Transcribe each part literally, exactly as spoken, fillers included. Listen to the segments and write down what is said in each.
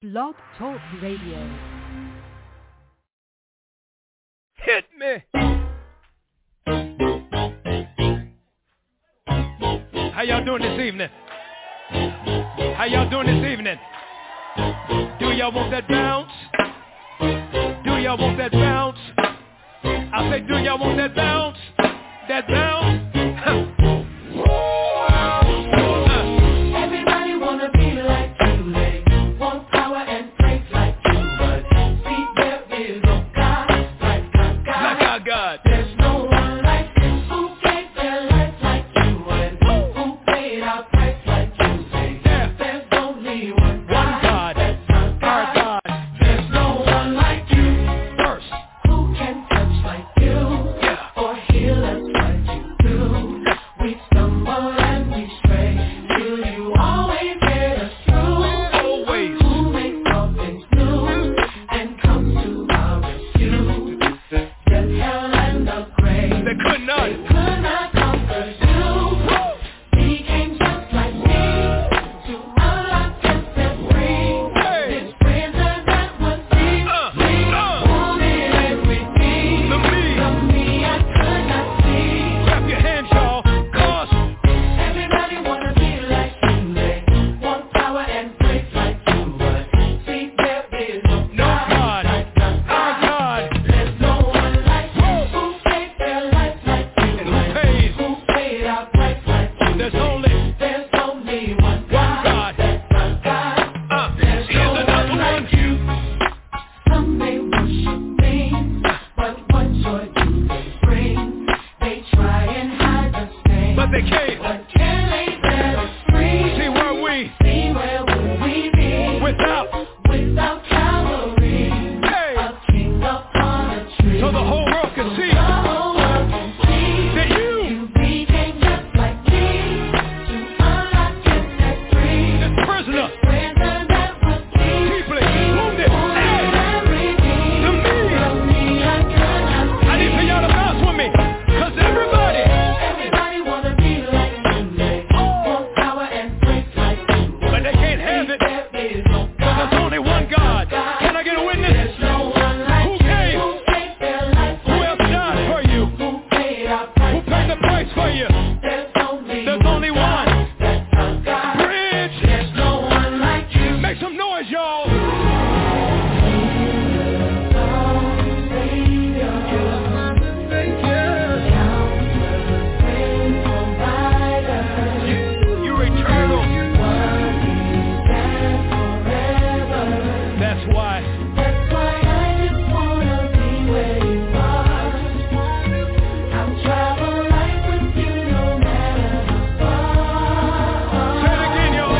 Blog Talk Radio. Hit me. How y'all doing this evening? How y'all doing this evening? Do y'all want that bounce? Do y'all want that bounce? I say, do y'all want that bounce? That bounce? Everybody wanna be like you, they want power and praise like you, but see there is no God like our God. Like our God. There's no one like you who gave their life like you and who paid our price like you. Say Yeah. there's only one God. God. That's our Our God. God. There's no one like you First. who can touch like you Yeah. or heal us like you do. We stumble and we stray, till you always get us through. Always. Who makes all things new and comes to our rescue. Death, hell, and the grave, They could not. they could not conquer you. He came just like me to unlock and set free. Hey. This prisoner that was deep, Uh, free, uh. wanted everything. The me. The me I could not see. Clap your hands, y'all. Cause Everybody wanna be like you, they want power and praise like you, but see there is no no God. like our Our God. God. There's no one like you who gave their life like you, And who pays? who paid our price like you. There's only There's only one God. God. That's our God. uh, There's here's no another one one. like you. Some may worship things, but what joy do they bring? They try and hide the stain, But they can't. but can they set us free? See where we See where would we be without. without Calvary? Hey. A king upon a tree. So the whole world can see The whole world can see that you, you became just like me to unlock and set free. this prisoner, Prisoner that was deep, deeply wounded. Hey. everything. The me. The me I could not see. I need for y'all to bounce with me. Cause everybody. Everybody wanna be like you, they want power and praise like you, But they can't have it. there is no God. There's only one God. Can I get a witness? There's no one like Who you came? who gave their life Who like else you, died for you? who paid our Who price paid the like price for you? you. There's only There's only one. God. That's our God. Bridge. There's no one like you. Make some noise, y'all. You're eternal. That's why. That's why I just wanna be where you are. I'll travel life with you no matter how far. Say it again, y'all.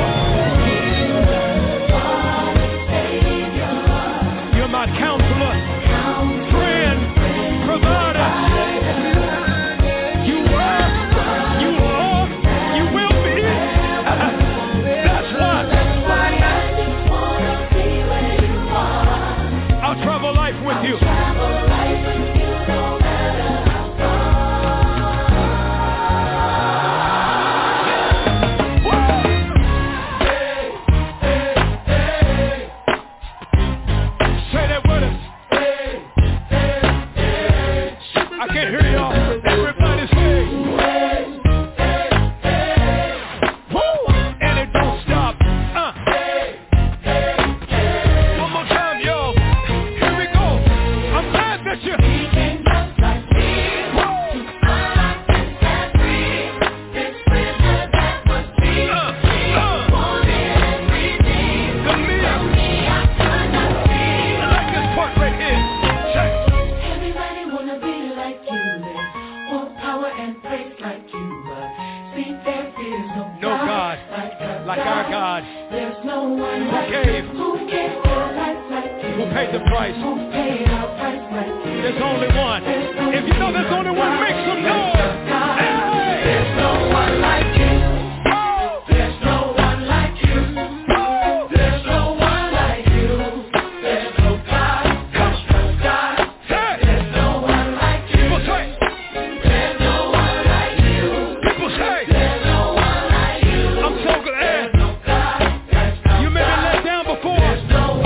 You're my counselor, friend, provider. You were, you are, you will be. That's why That's why I just wanna be where you are. I'll travel life with you. Travel life with you no matter how Say that with us. I can't hear y'all. Everybody say. Woo! And it don't stop. Uh. One more time, y'all. Here we go. I'm glad that you. We can just like me. Woo! Unlock and set free. This prisoner that was deep. Uh, uh. Wanted everything. The me. Me I could not see. I like this part right here. Check. Everybody wanna be like you, they want power and praise like you, but see there is no, No God like our like our God. There's no one Who like gave? you, who gave their life like you, Who paid the price? who paid our price like you. There's only one. If you know there's only one, make some noise. Hey! There's no one like you. Oh! There's no one like you. Oh! There's no one like you. There's no God. There's no God. Hey! There's no one like you. People say. There's no one like you. People say. There's no one like you. I'm so glad. There's no God. There's no You may be God. let down before. There's no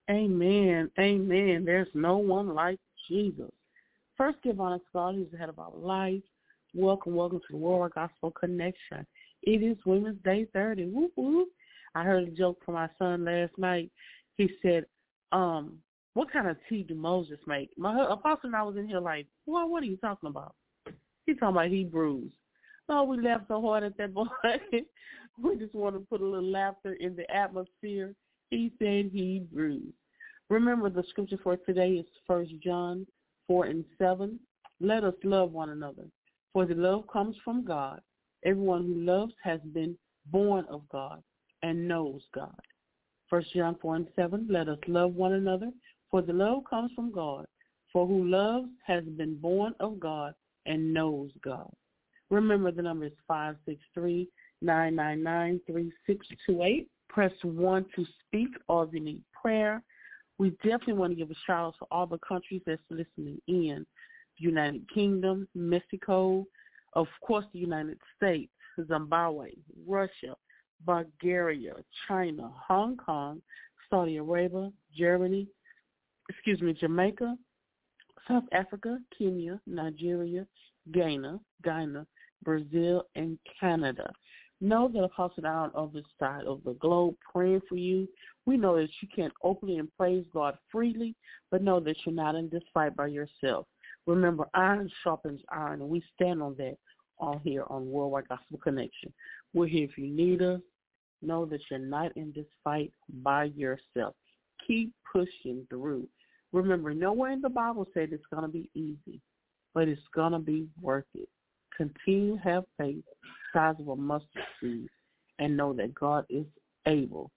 Amen. Amen. There's no one like Jesus. First, give honor to God, who's the head of our life. Welcome, welcome to the World Gospel Connection. It is Women's Day thirty. Whoop, whoop. I heard a joke from my son last night. He said, um, what kind of tea do Moses make? My apostle and I was in here like, well, what are you talking about? He's talking about Hebrews. Oh, we laughed so hard at that boy. We just want to put a little laughter in the atmosphere. He said Hebrews. Remember, the scripture for today is First John four and seven. Let us love one another, for the love comes from God. Everyone who loves has been born of God and knows God. First John four and seven. Let us love one another, for the love comes from God. For who loves has been born of God and knows God. Remember, the number is five six three, nine nine nine, three six two eight. Press one to speak or if you need prayer. We definitely want to give a shout out to all the countries that's listening in. United Kingdom, Mexico, of course the United States, Zimbabwe, Russia, Bulgaria, China, Hong Kong, Saudi Arabia, Germany, excuse me, Jamaica, South Africa, Kenya, Nigeria, Ghana, Ghana, Brazil, and Canada. Know that Apostle Down on this side of the globe praying for you. We know that you can openly and praise God freely, but know that you're not in this fight by yourself. Remember, iron sharpens iron, and we stand on that all here on Worldwide Gospel Connection. We're here if you need us. Know that you're not in this fight by yourself. Keep pushing through. Remember, nowhere in the Bible said it's going to be easy, but it's going to be worth it. Continue to have faith, size of a mustard seed, and know that God is able.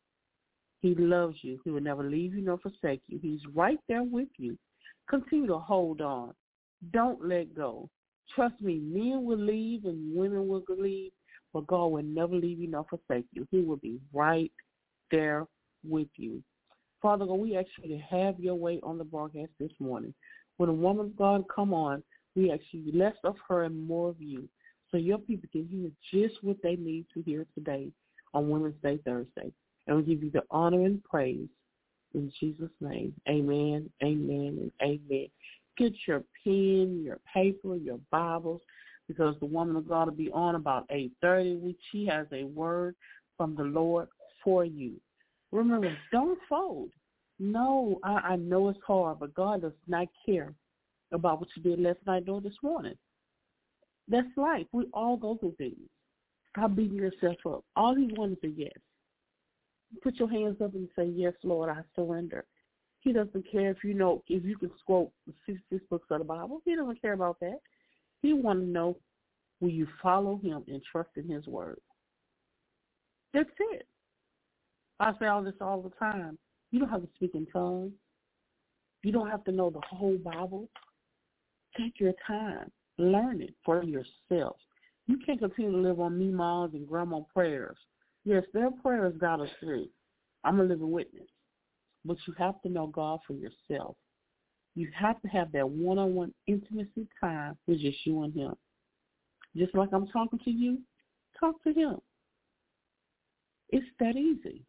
He loves you. He will never leave you nor forsake you. He's right there with you. Continue to hold on. Don't let go. Trust me, men will leave and women will leave, but God will never leave you nor forsake you. He will be right there with you. Father God, we ask you to have your way on the broadcast this morning. When a woman of God come on, we ask you less of her and more of you, so your people can hear just what they need to hear today on Women's Day Thursday. And we give you the honor and praise in Jesus' name. Amen, amen, and amen. Get your pen, your paper, your Bibles, because the woman of God will be on about eight thirty. She has a word from the Lord for you. Remember, don't fold. No, I, I know it's hard, but God does not care about what you did last night or this morning. That's life. We all go through things. Stop beating yourself up. All he wants is a yes. Put your hands up and say, yes, Lord, I surrender. He doesn't care if you know, if you can quote sixty-six books of the Bible. He doesn't care about that. He wants to know, will you follow him and trust in his word? That's it. I say all this all the time. You don't have to speak in tongues. You don't have to know the whole Bible. Take your time. Learn it for yourself. You can't continue to live on meemaws and grandma prayers. Yes, their prayers got us through. I'm a living witness. But you have to know God for yourself. You have to have that one-on-one intimacy time with just you and him. Just like I'm talking to you, talk to him. It's that easy.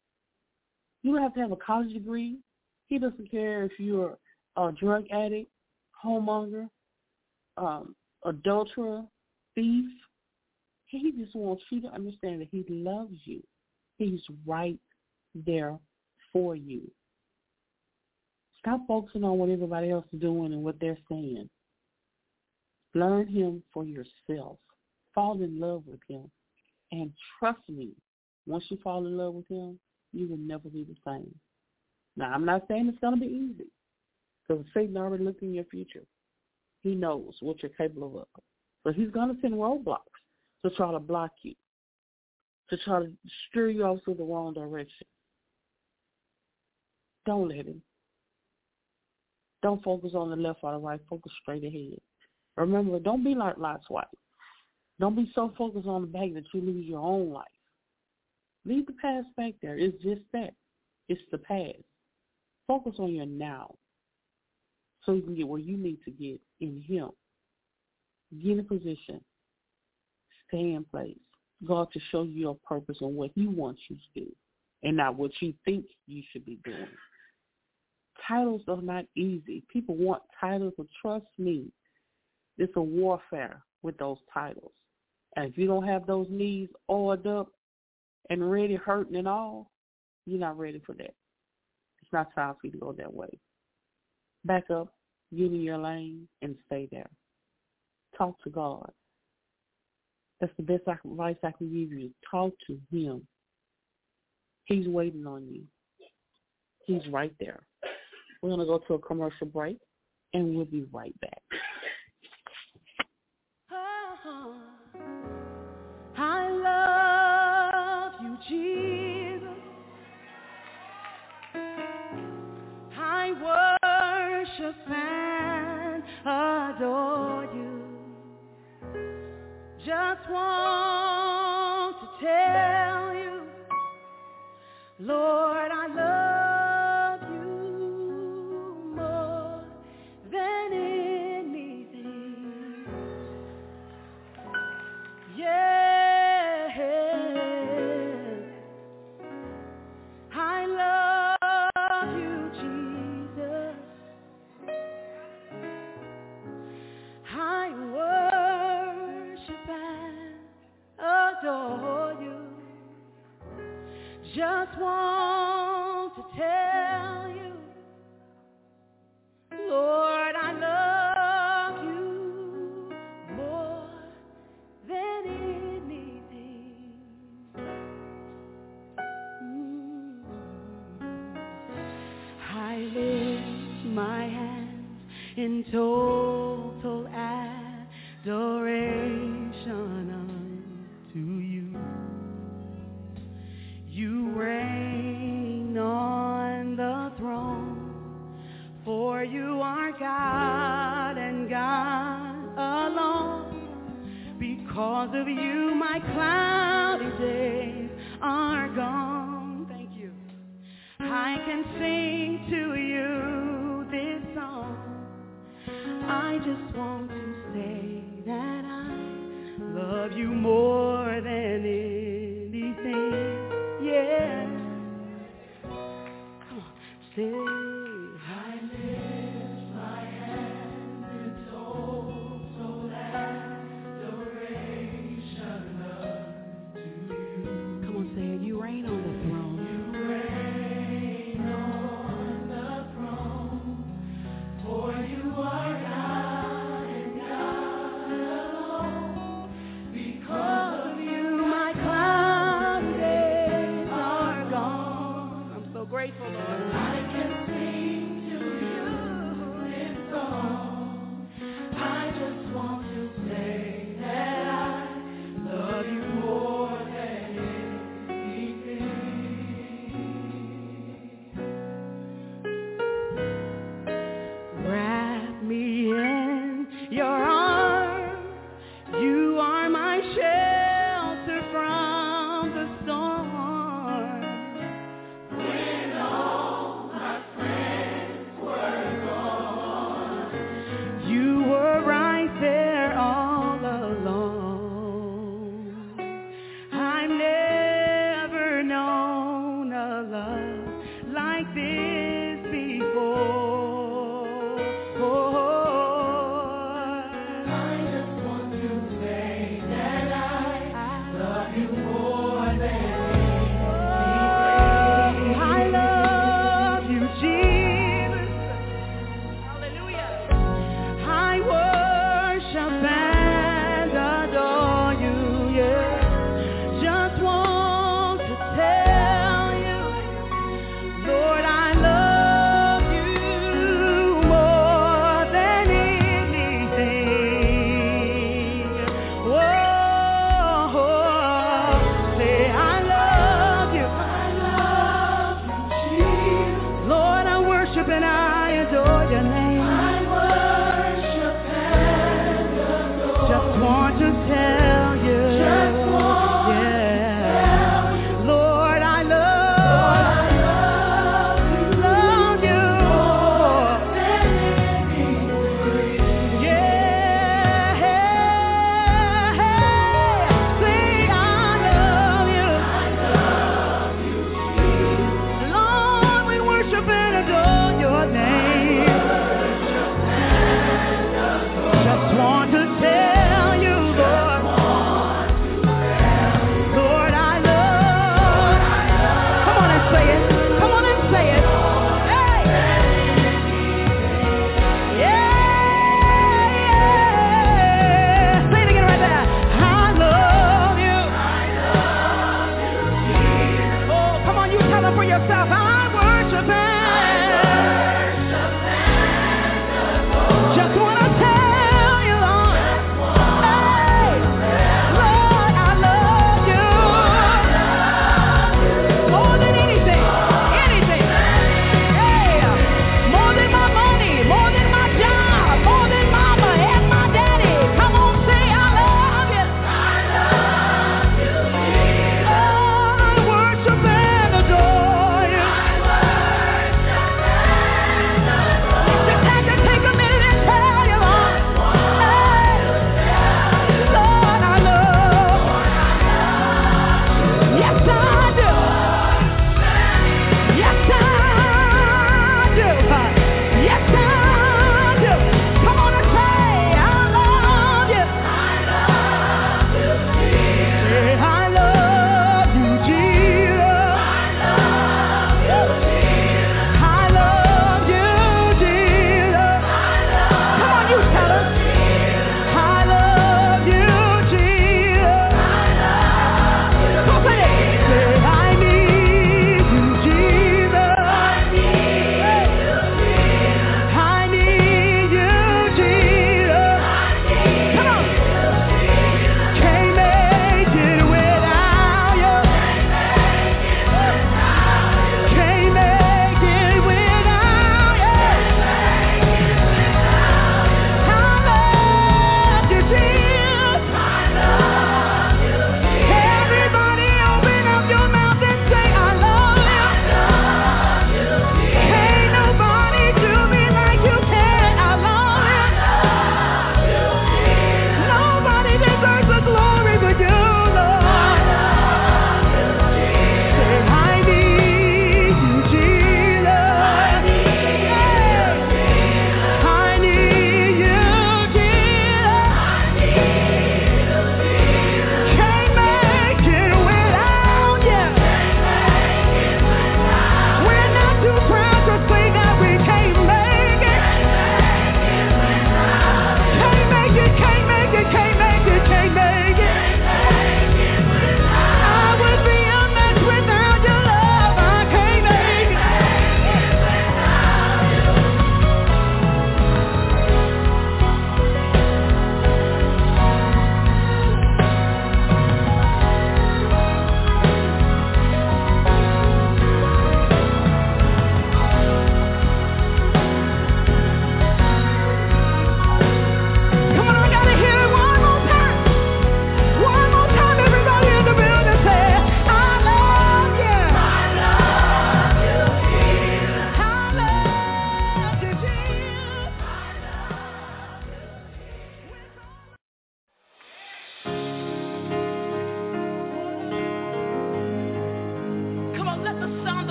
You don't have to have a college degree. He doesn't care if you're a drug addict, homemonger, um, adulterer, thief. He just wants you to understand that he loves you. He's right there for you. Stop focusing on what everybody else is doing and what they're saying. Learn him for yourself. Fall in love with him. And trust me, once you fall in love with him, you will never be the same. Now, I'm not saying it's going to be easy, because Satan already looked in your future. He knows what you're capable of. But he's going to send roadblocks to try to block you, to try to steer you off to the wrong direction. Don't let him. Don't focus on the left or the right. Focus straight ahead. Remember, don't be like Lot's wife. Don't be so focused on the back that you lose your own life. Leave the past back there. It's just that. It's the past. Focus on your now so you can get where you need to get in him. Get in position. Stay in place. God to show you your purpose and what he wants you to do and not what you think you should be doing. titles are not easy. People want titles, but trust me, it's a warfare with those titles. And if you don't have those knees oiled up and ready, hurting and all, you're not ready for that. It's not time for you to go that way. Back up, get in your lane, and stay there. Talk to God. That's the best advice I can give you. Talk to him. He's waiting on you. He's right there. We're going to go to a commercial break, and we'll be right back. Oh, I love you, Jesus. I worship and adore you. Just want to tell you, Lord, I love you more than anything. Yeah, I love you, Jesus. I worship and adore you. Just want to tell you, Lord, I love you more than anything. Mm. I lift my hands in total adoration unto you. You reign on the throne, for you are God and God alone. Because of you, my cloudy days are gone. Thank you. I can sing to you this song. I just want to say that I love you more than anything. Yeah. Come on, say, I lift my hands in total adoration unto you. Come on, say it. You reign on the throne. You reign on the throne, for you are God and God alone. Because of you, my cloudy days are gone. I'm so grateful, Lord. I can see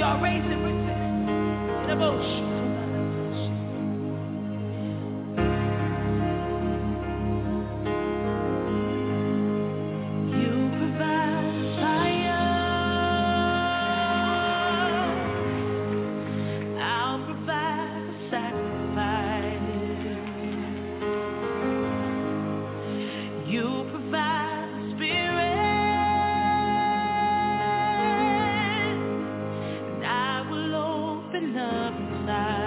y'all. Raise it, raise it. In a bush. Up inside.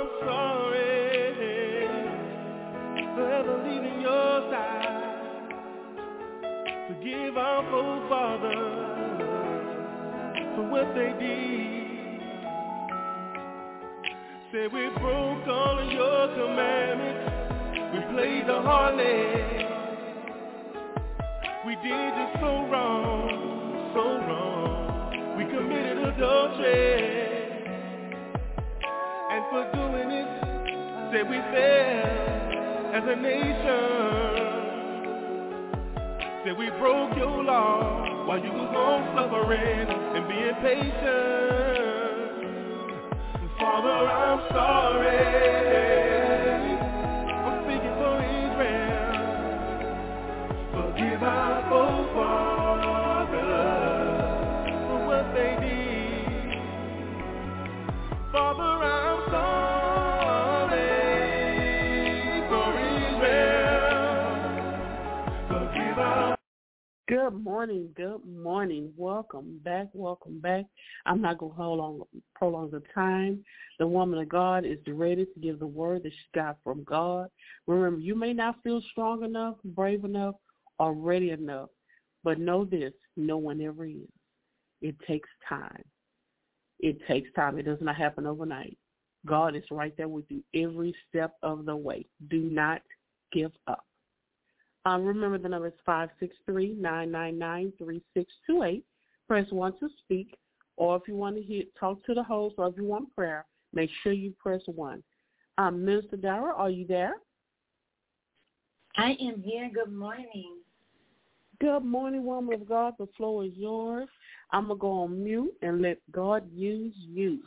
I'm sorry for ever leaving your side. Forgive our forefathers for what they did. Say we broke all of your commandments. We played the harlot. We did you so wrong, so wrong. We committed adultery. And for doing it, say we failed as a nation. Say we broke your law while you was on suffering and being patient. Father, I'm sorry. I'm speaking for Israel. Forgive our forefathers for what they did. Father, I'm sorry for Israel. Forgive our. Good morning, good morning. Welcome back, welcome back. I'm not going to hold on, prolong the time. The woman of God is ready to give the word that she got from God. Remember, you may not feel strong enough, brave enough, or ready enough, but know this, no one ever is. It takes time. It takes time. It does not happen overnight. God is right there with you every step of the way. Do not give up. Um, remember the number is five six three, nine nine nine, three six two eight. Press one to speak, or if you want to hear, talk to the host, or if you want prayer, make sure you press one. Um, Minister Dara, are you there? I am here. Good morning. Good morning, woman of God. The floor is yours. I'm going to go on mute and let God use you.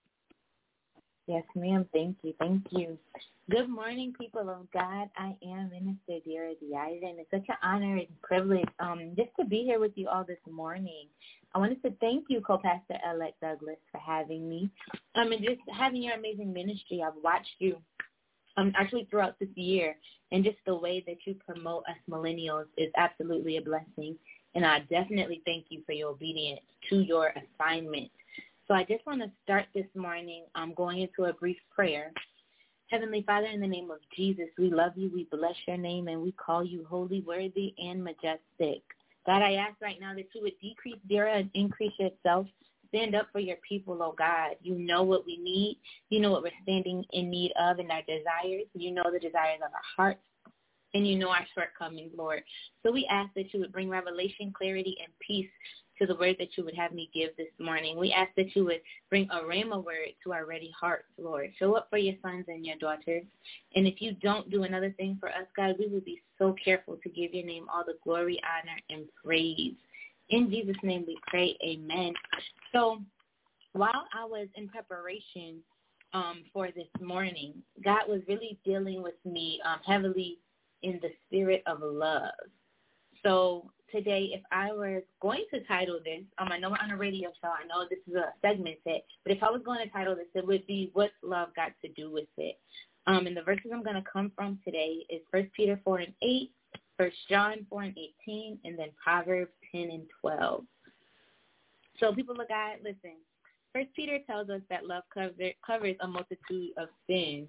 Yes, ma'am. Thank you. Thank you. Good morning, people of God. I am Minister Dara Diazen. It's such an honor and privilege um, just to be here with you all this morning. I wanted to thank you, Co-Pastor-elect Douglas, for having me um, and just having your amazing ministry. I've watched you um, actually throughout this year, and just the way that you promote us millennials is absolutely a blessing. And I definitely thank you for your obedience to your assignment. So I just want to start this morning um, going into a brief prayer. Heavenly Father, in the name of Jesus, we love you, we bless your name, and we call you holy, worthy, and majestic. God, I ask right now that you would decrease Dara and increase yourself. Stand up for your people, oh God. You know what we need. You know what we're standing in need of and our desires. You know the desires of our hearts, and you know our shortcomings, Lord. So we ask that you would bring revelation, clarity, and peace to the word that you would have me give this morning. We ask that you would bring a rhema word to our ready hearts, Lord. Show up for your sons and your daughters. And if you don't do another thing for us, God, we will be so careful to give your name all the glory, honor, and praise. In Jesus' name we pray, amen. So while I was in preparation um, for this morning, God was really dealing with me um, heavily in the spirit of love. So today, if I were going to title this, um, I know we're on a radio show. I know this is a segment set, but if I was going to title this, it would be "What's Love Got to Do with It?" Um, and the verses I'm going to come from today is First Peter four and eight, First John four and eighteen, and then Proverbs ten and twelve. So people of God, listen. First Peter tells us that love cover, covers a multitude of sins,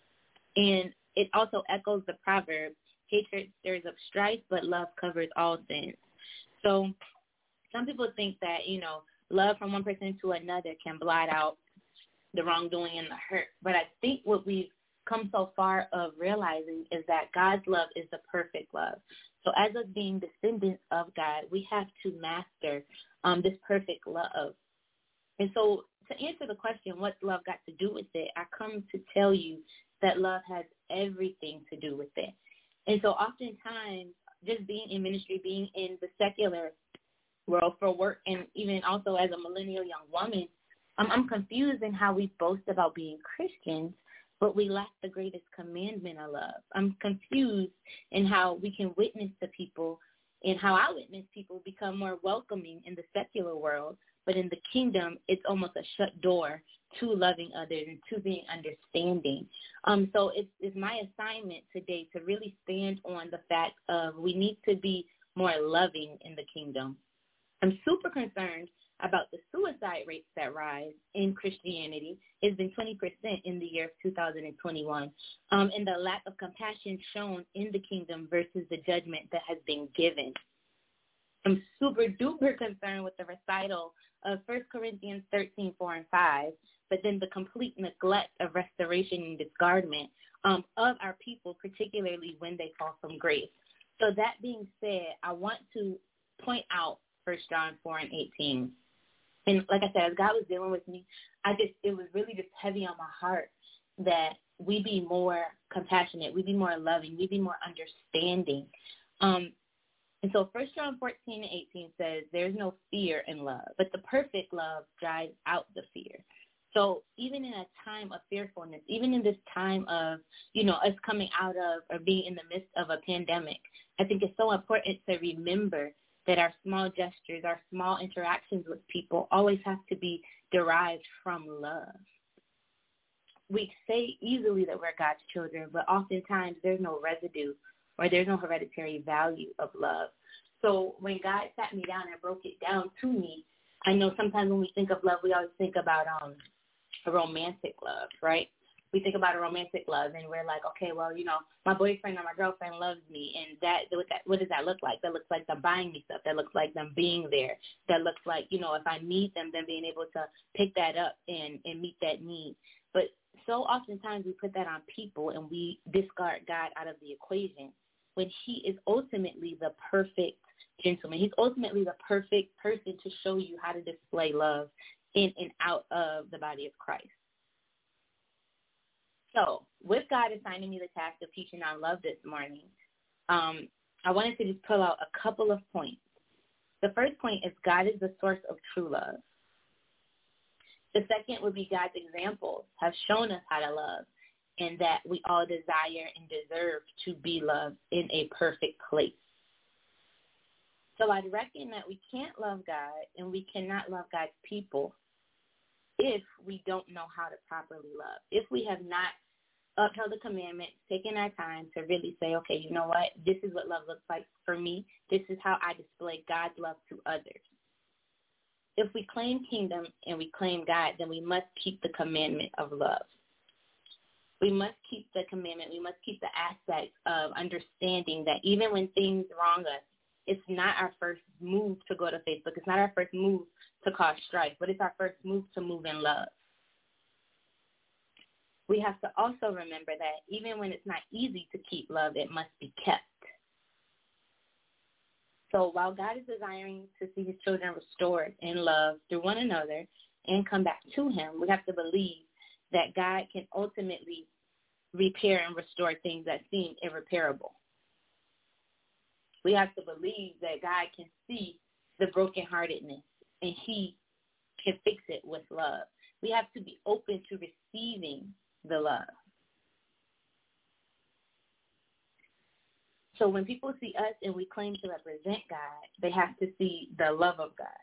and it also echoes the proverb, hatred stirs up strife, but love covers all sins. So some people think that, you know, love from one person to another can blot out the wrongdoing and the hurt. But I think what we've come so far of realizing is that God's love is the perfect love. So as us being descendants of God, we have to master um, this perfect love. And so to answer the question, what's love got to do with it, I come to tell you that love has everything to do with it. And so oftentimes, just being in ministry, being in the secular world for work, and even also as a millennial young woman, I'm, I'm confused in how we boast about being Christians, but we lack the greatest commandment of love. I'm confused in how we can witness to people and how I witness people become more welcoming in the secular world, but in the kingdom, it's almost a shut door to loving others and to being understanding. Um, so it's, it's my assignment today to really stand on the fact of we need to be more loving in the kingdom. I'm super concerned about the suicide rates that rise in Christianity. It's been twenty percent in the year of two thousand twenty-one, um, and the lack of compassion shown in the kingdom versus the judgment that has been given. I'm super duper concerned with the recital of First Corinthians thirteen, four and five, but then the complete neglect of restoration and discardment um, of our people, particularly when they fall from grace. So that being said, I want to point out First John four and eighteen. And like I said, as God was dealing with me, I just it was really just heavy on my heart that we be more compassionate, we be more loving, we be more understanding. Um, and so First John fourteen and eighteen says, there's no fear in love, but the perfect love drives out the fear. So even in a time of fearfulness, even in this time of, you know, us coming out of or being in the midst of a pandemic, I think it's so important to remember that our small gestures, our small interactions with people always have to be derived from love. We say easily that we're God's children, but oftentimes there's no residue or there's no hereditary value of love. So when God sat me down and broke it down to me, I know sometimes when we think of love, we always think about um, a romantic love, right? We think about a romantic love, and we're like, okay, well, you know, my boyfriend or my girlfriend loves me, and that what, that, what does that look like? That looks like them buying me stuff. That looks like them being there. That looks like, you know, if I need them, then being able to pick that up and, and meet that need. But so oftentimes we put that on people, and we discard God out of the equation when he is ultimately the perfect gentleman. He's ultimately the perfect person to show you how to display love in and out of the body of Christ. So with God assigning me the task of teaching on love this morning, um, I wanted to just pull out a couple of points. The first point is God is the source of true love. The second would be God's examples have shown us how to love, and that we all desire and deserve to be loved in a perfect place. So I'd reckon that we can't love God and we cannot love God's people if we don't know how to properly love, if we have not upheld the commandment, taken our time to really say, okay, you know what, this is what love looks like for me. This is how I display God's love to others. If we claim kingdom and we claim God, then we must keep the commandment of love. We must keep the commandment. We must keep the aspect of understanding that even when things wrong us, it's not our first move to go to Facebook. It's not our first move to cause strife, but it's our first move to move in love. We have to also remember that even when it's not easy to keep love, it must be kept. So while God is desiring to see his children restored in love through one another and come back to him, we have to believe that God can ultimately repair and restore things that seem irreparable. We have to believe that God can see the brokenheartedness and he can fix it with love. We have to be open to receiving the love. So when people see us and we claim to represent God, they have to see the love of God.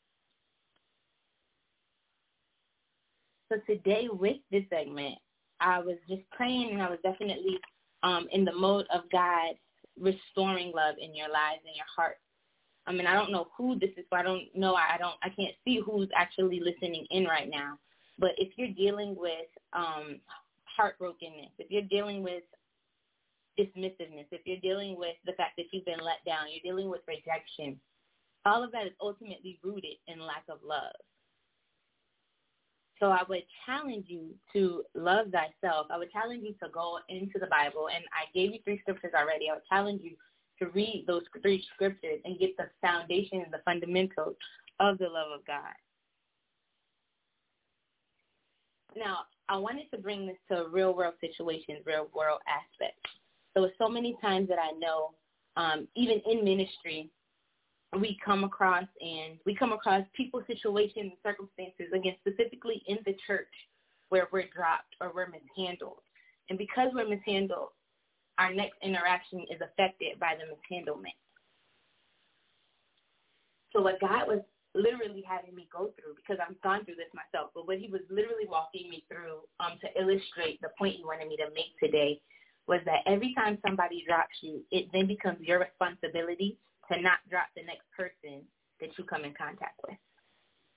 So today with this segment, I was just praying, and I was definitely um, in the mode of God restoring love in your lives and your heart. I mean, I don't know who this is for. I don't know. I don't. I can't see who's actually listening in right now. But if you're dealing with um, heartbrokenness, if you're dealing with dismissiveness, if you're dealing with the fact that you've been let down, you're dealing with rejection, all of that is ultimately rooted in lack of love. So I would challenge you to love thyself. I would challenge you to go into the Bible, and I gave you three scriptures already. I would challenge you to read those three scriptures and get the foundation and the fundamentals of the love of God. Now, I wanted to bring this to real-world situations, real-world aspects. So with so many times that I know, um, even in ministry, we come across and we come across people, situations, and circumstances, again, specifically in the church where we're dropped or we're mishandled. And because we're mishandled, our next interaction is affected by the mishandlement. So what God was literally having me go through, because I've gone through this myself, but what he was literally walking me through um, to illustrate the point he wanted me to make today was that every time somebody drops you, it then becomes your responsibility to not drop the next person that you come in contact with.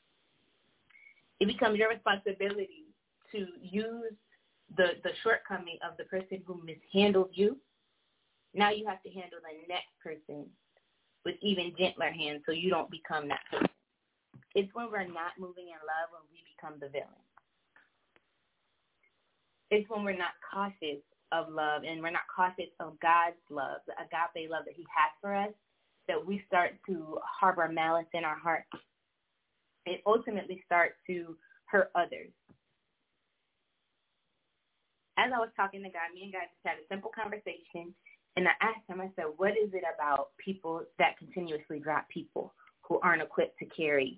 It becomes your responsibility to use the, the shortcoming of the person who mishandled you. Now you have to handle the next person with even gentler hands so you don't become that person. It's when we're not moving in love when we become the villain. It's when we're not cautious of love and we're not cautious of God's love, the agape love that he has for us, that we start to harbor malice in our hearts. It ultimately starts to hurt others. As I was talking to God, me and God just had a simple conversation, and I asked him, I said, what is it about people that continuously drop people who aren't equipped to carry?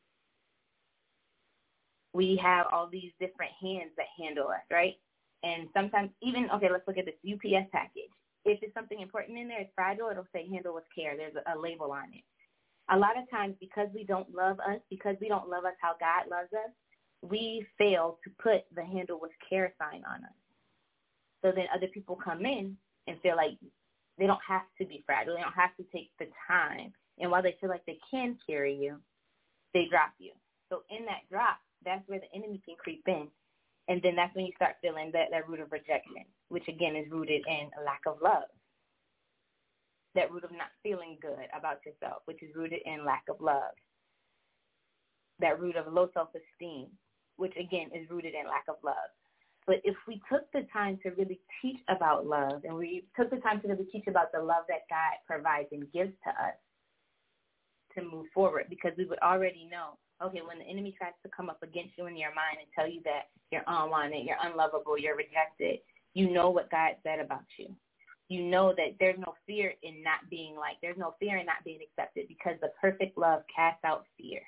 We have all these different hands that handle us, right? And sometimes even, okay, let's look at this U P S package. If it's something important in there, it's fragile, it'll say handle with care. There's a, a label on it. A lot of times because we don't love us, because we don't love us how God loves us, we fail to put the handle with care sign on us. So then other people come in and feel like they don't have to be fragile. They don't have to take the time. And while they feel like they can carry you, they drop you. So in that drop, that's where the enemy can creep in. And then that's when you start feeling that, that root of rejection, which, again, is rooted in a lack of love. That root of not feeling good about yourself, which is rooted in lack of love. That root of low self-esteem, which, again, is rooted in lack of love. But if we took the time to really teach about love and we took the time to really teach about the love that God provides and gives to us to move forward, because we would already know, okay, when the enemy tries to come up against you in your mind and tell you that you're unwanted, you're unlovable, you're rejected, you know what God said about you. You know that there's no fear in not being liked. There's no fear in not being accepted because the perfect love casts out fear.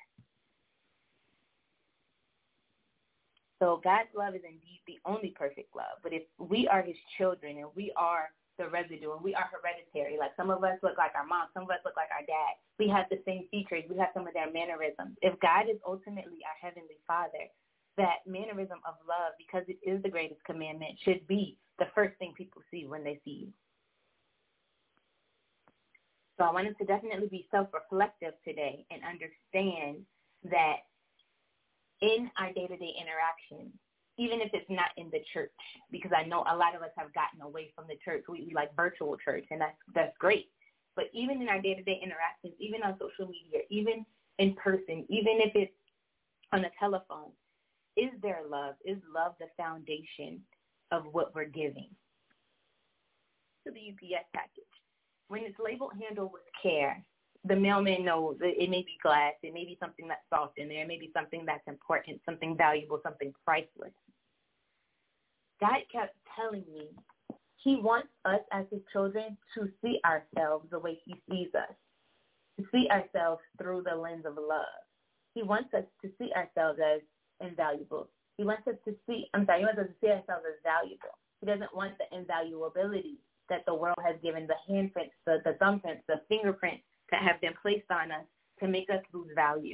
So God's love is indeed the only perfect love. But if we are his children and we are the residue and we are hereditary, like some of us look like our mom, some of us look like our dad, we have the same features, we have some of their mannerisms. If God is ultimately our heavenly Father, that mannerism of love, because it is the greatest commandment, should be the first thing people see when they see you. So I wanted to definitely be self-reflective today and understand that in our day-to-day interaction, even if it's not in the church, because I know a lot of us have gotten away from the church. We, we like virtual church, and that's that's great. But even in our day-to-day interactions, even on social media, even in person, even if it's on a telephone, is there love? Is love the foundation of what we're giving to the U P S package? When it's labeled handle with care, the mailman knows it may be glass, it may be something that's soft in there, it may be something that's important, something valuable, something priceless. God kept telling me he wants us as his children to see ourselves the way he sees us, to see ourselves through the lens of love. He wants us to see ourselves as invaluable. He wants us to see, I'm sorry, he wants us to see ourselves as valuable. He doesn't want the invaluability that the world has given, the handprints, the, the thumbprints, the fingerprints that have been placed on us to make us lose value.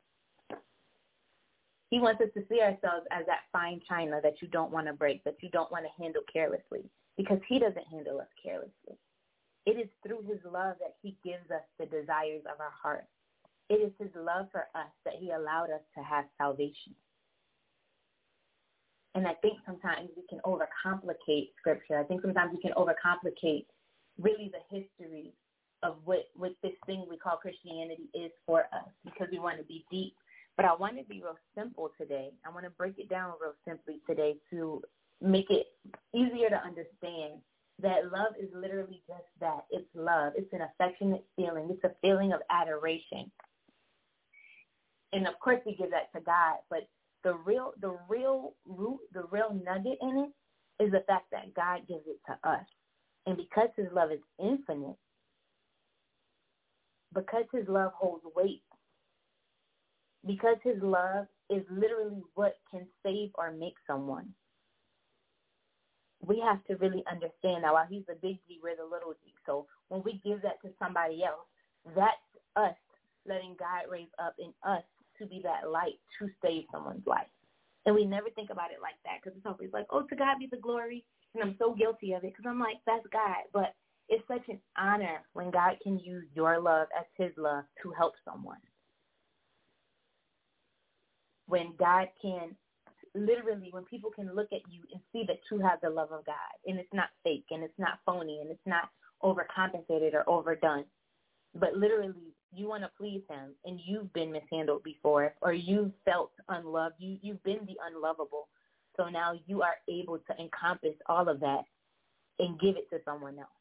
He wants us to see ourselves as that fine china that you don't want to break, that you don't want to handle carelessly, because he doesn't handle us carelessly. It is through his love that he gives us the desires of our heart. It is his love for us that he allowed us to have salvation. And I think sometimes we can overcomplicate Scripture. I think sometimes we can overcomplicate really the history of what, what this thing we call Christianity is for us, because we want to be deep. But I want to be real simple today. I want to break it down real simply today to make it easier to understand that love is literally just that. It's love. It's an affectionate feeling. It's a feeling of adoration. And, of course, we give that to God, but the real the real root, the real nugget in it is the fact that God gives it to us. And because his love is infinite, because his love holds weight, because his love is literally what can save or make someone, we have to really understand that while he's the big G, we're the little G. So when we give that to somebody else, that's us letting God raise up in us to be that light to save someone's life. And we never think about it like that, because it's always like, oh, to God be the glory. And I'm so guilty of it, because I'm like, that's God. But it's such an honor when God can use your love as his love to help someone. when God can literally, when people can look at you and see that you have the love of God, and it's not fake, and it's not phony, and it's not overcompensated or overdone, but literally you want to please him, and you've been mishandled before, or you've felt unloved, you, you've been the unlovable, so now you are able to encompass all of that and give it to someone else.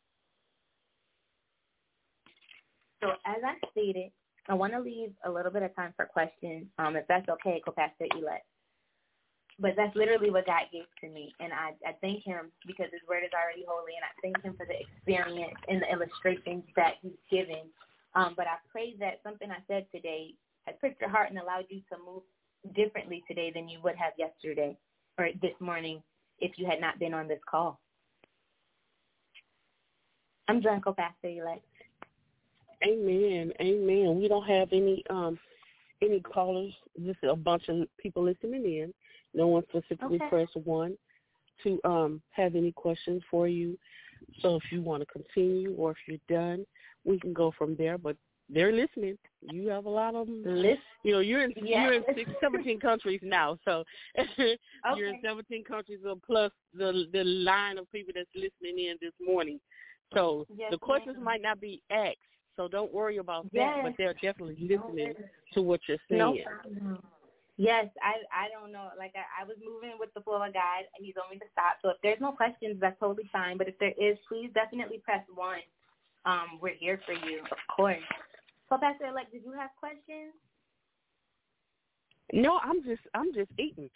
So as I stated, I want to leave a little bit of time for questions, um, if that's okay, Co-Pastor Elect. But that's literally what God gave to me, and I, I thank him because his word is already holy, and I thank him for the experience and the illustrations that he's given. Um, but I pray that something I said today has pricked your heart and allowed you to move differently today than you would have yesterday or this morning if you had not been on this call. I'm done, Co-Pastor Elect. Amen. Amen. We don't have any um any callers. Just a bunch of people listening in. No one specifically Okay. pressed one to um have any questions for you. So if you want to continue or if you're done, we can go from there. But they're listening. You have a lot of them. Listen. You know, you're in Yes. you're in six, seventeen countries now. So Okay. you're in seventeen countries plus the the line of people that's listening in this morning. So Yes, the questions ma'am. might not be asked. So don't worry about Yes. that, but they're definitely listening to what you're saying. No problem. Yes, I I don't know. Like, I, I was moving with the flow of God. He told me to stop. So if there's no questions, that's totally fine. But if there is, please definitely press one. Um, we're here for you, of course. So, Pastor Elect, did you have questions? No, I'm just I'm just eating.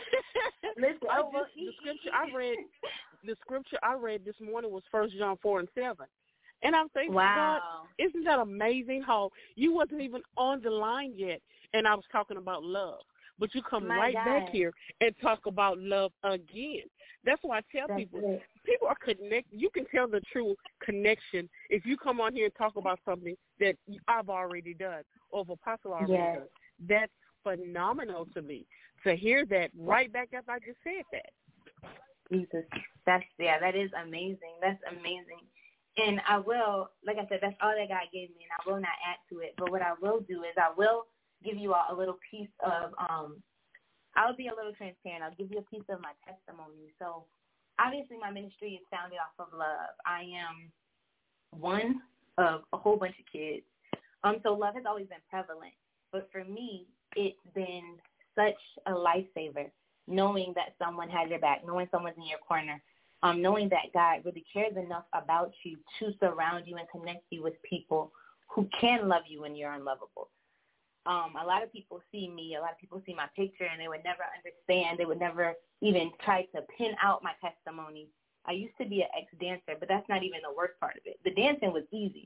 Listen, I oh, well, just, the eat, scripture eat. I read the scripture I read this morning was First John four and seven. And I'm thinking, Wow. God, isn't that amazing how you wasn't even on the line yet and I was talking about love. But you come My right God. back here and talk about love again. That's why I tell That's people, it. people are connected. You can tell the true connection if you come on here and talk about something that I've already done or the apostle already Yes. done. That's phenomenal to me to hear that right back after I just said that. Jesus. That's, yeah, that is amazing. That's amazing. And I will, like I said, that's all that God gave me, and I will not add to it. But what I will do is I will give you all a little piece of, um, I'll be a little transparent. I'll give you a piece of my testimony. So obviously my ministry is founded off of love. I am one of a whole bunch of kids. Um, so love has always been prevalent. But for me, it's been such a lifesaver knowing that someone has your back, knowing someone's in your corner. Um, knowing that God really cares enough about you to surround you and connect you with people who can love you when you're unlovable. Um, a lot of people see me, a lot of people see my picture, and they would never understand. They would never even try to pin out my testimony. I used to be an ex-dancer, but that's not even the worst part of it. The dancing was easy.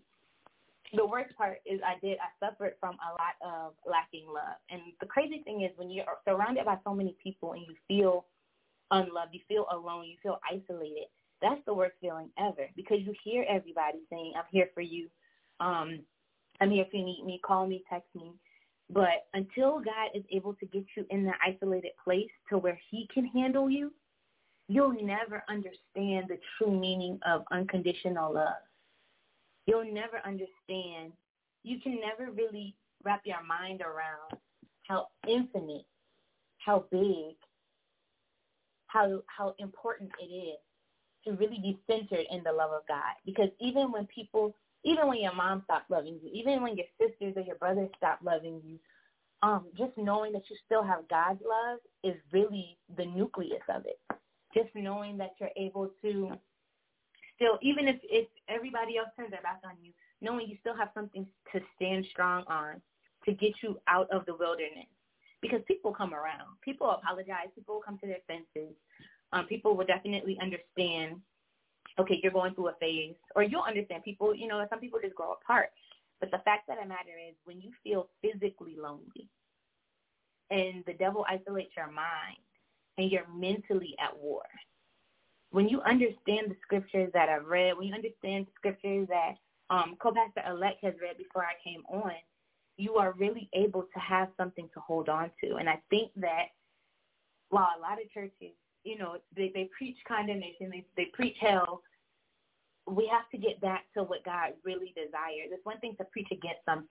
The worst part is I did, I suffered from a lot of lacking love. And the crazy thing is when you're surrounded by so many people and you feel unloved, you feel alone, you feel isolated, that's the worst feeling ever because you hear everybody saying, I'm here for you. Um, I'm here if you need me. Call me, text me. But until God is able to get you in that isolated place to where he can handle you, you'll never understand the true meaning of unconditional love. You'll never understand. You can never really wrap your mind around how infinite, how big, how how important it is to really be centered in the love of God. Because even when people, even when your mom stops loving you, even when your sisters or your brothers stop loving you, um, just knowing that you still have God's love is really the nucleus of it. Just knowing that you're able to still, even if, if everybody else turns their back on you, knowing you still have something to stand strong on to get you out of the wilderness. Because people come around. People apologize. People will come to their senses. Um, people will definitely understand, okay, you're going through a phase. Or you'll understand people, you know, some people just grow apart. But the fact of the matter is when you feel physically lonely and the devil isolates your mind and you're mentally at war, when you understand the scriptures that I've read, when you understand the scriptures that um, Co-Pastor Elect has read before I came on, you are really able to have something to hold on to. And I think that while a lot of churches, you know, they, they preach condemnation, they, they preach hell, we have to get back to what God really desires. It's one thing to preach against something,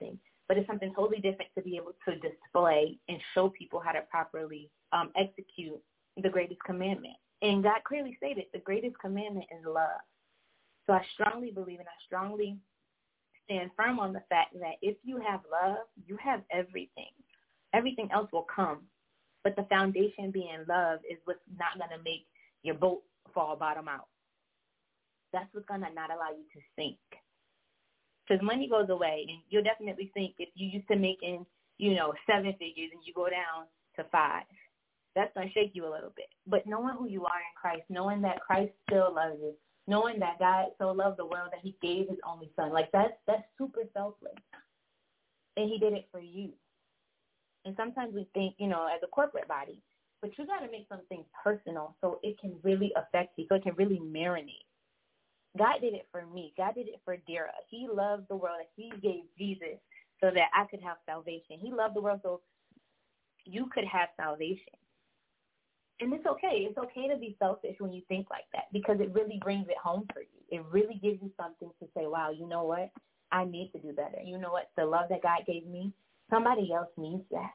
but it's something totally different to be able to display and show people how to properly um, execute the greatest commandment. And God clearly stated the greatest commandment is love. So I strongly believe and I strongly stand firm on the fact that if you have love, you have everything. Everything else will come. But the foundation being love is what's not going to make your boat fall bottom out. That's what's going to not allow you to sink. Because money goes away, and you'll definitely sink if you used to making, you know, seven figures and you go down to five. That's going to shake you a little bit. But knowing who you are in Christ, knowing that Christ still loves you, knowing that God so loved the world that he gave his only son, like that's, that's super selfless. And he did it for you. And sometimes we think, you know, as a corporate body, but you got to make something personal so it can really affect you, so it can really marinate. God did it for me. God did it for Dara. He loved the world. He gave Jesus so that I could have salvation. He loved the world so you could have salvation. And it's okay. It's okay to be selfish when you think like that because it really brings it home for you. It really gives you something to say, wow, you know what? I need to do better. You know what? The love that God gave me, somebody else needs that.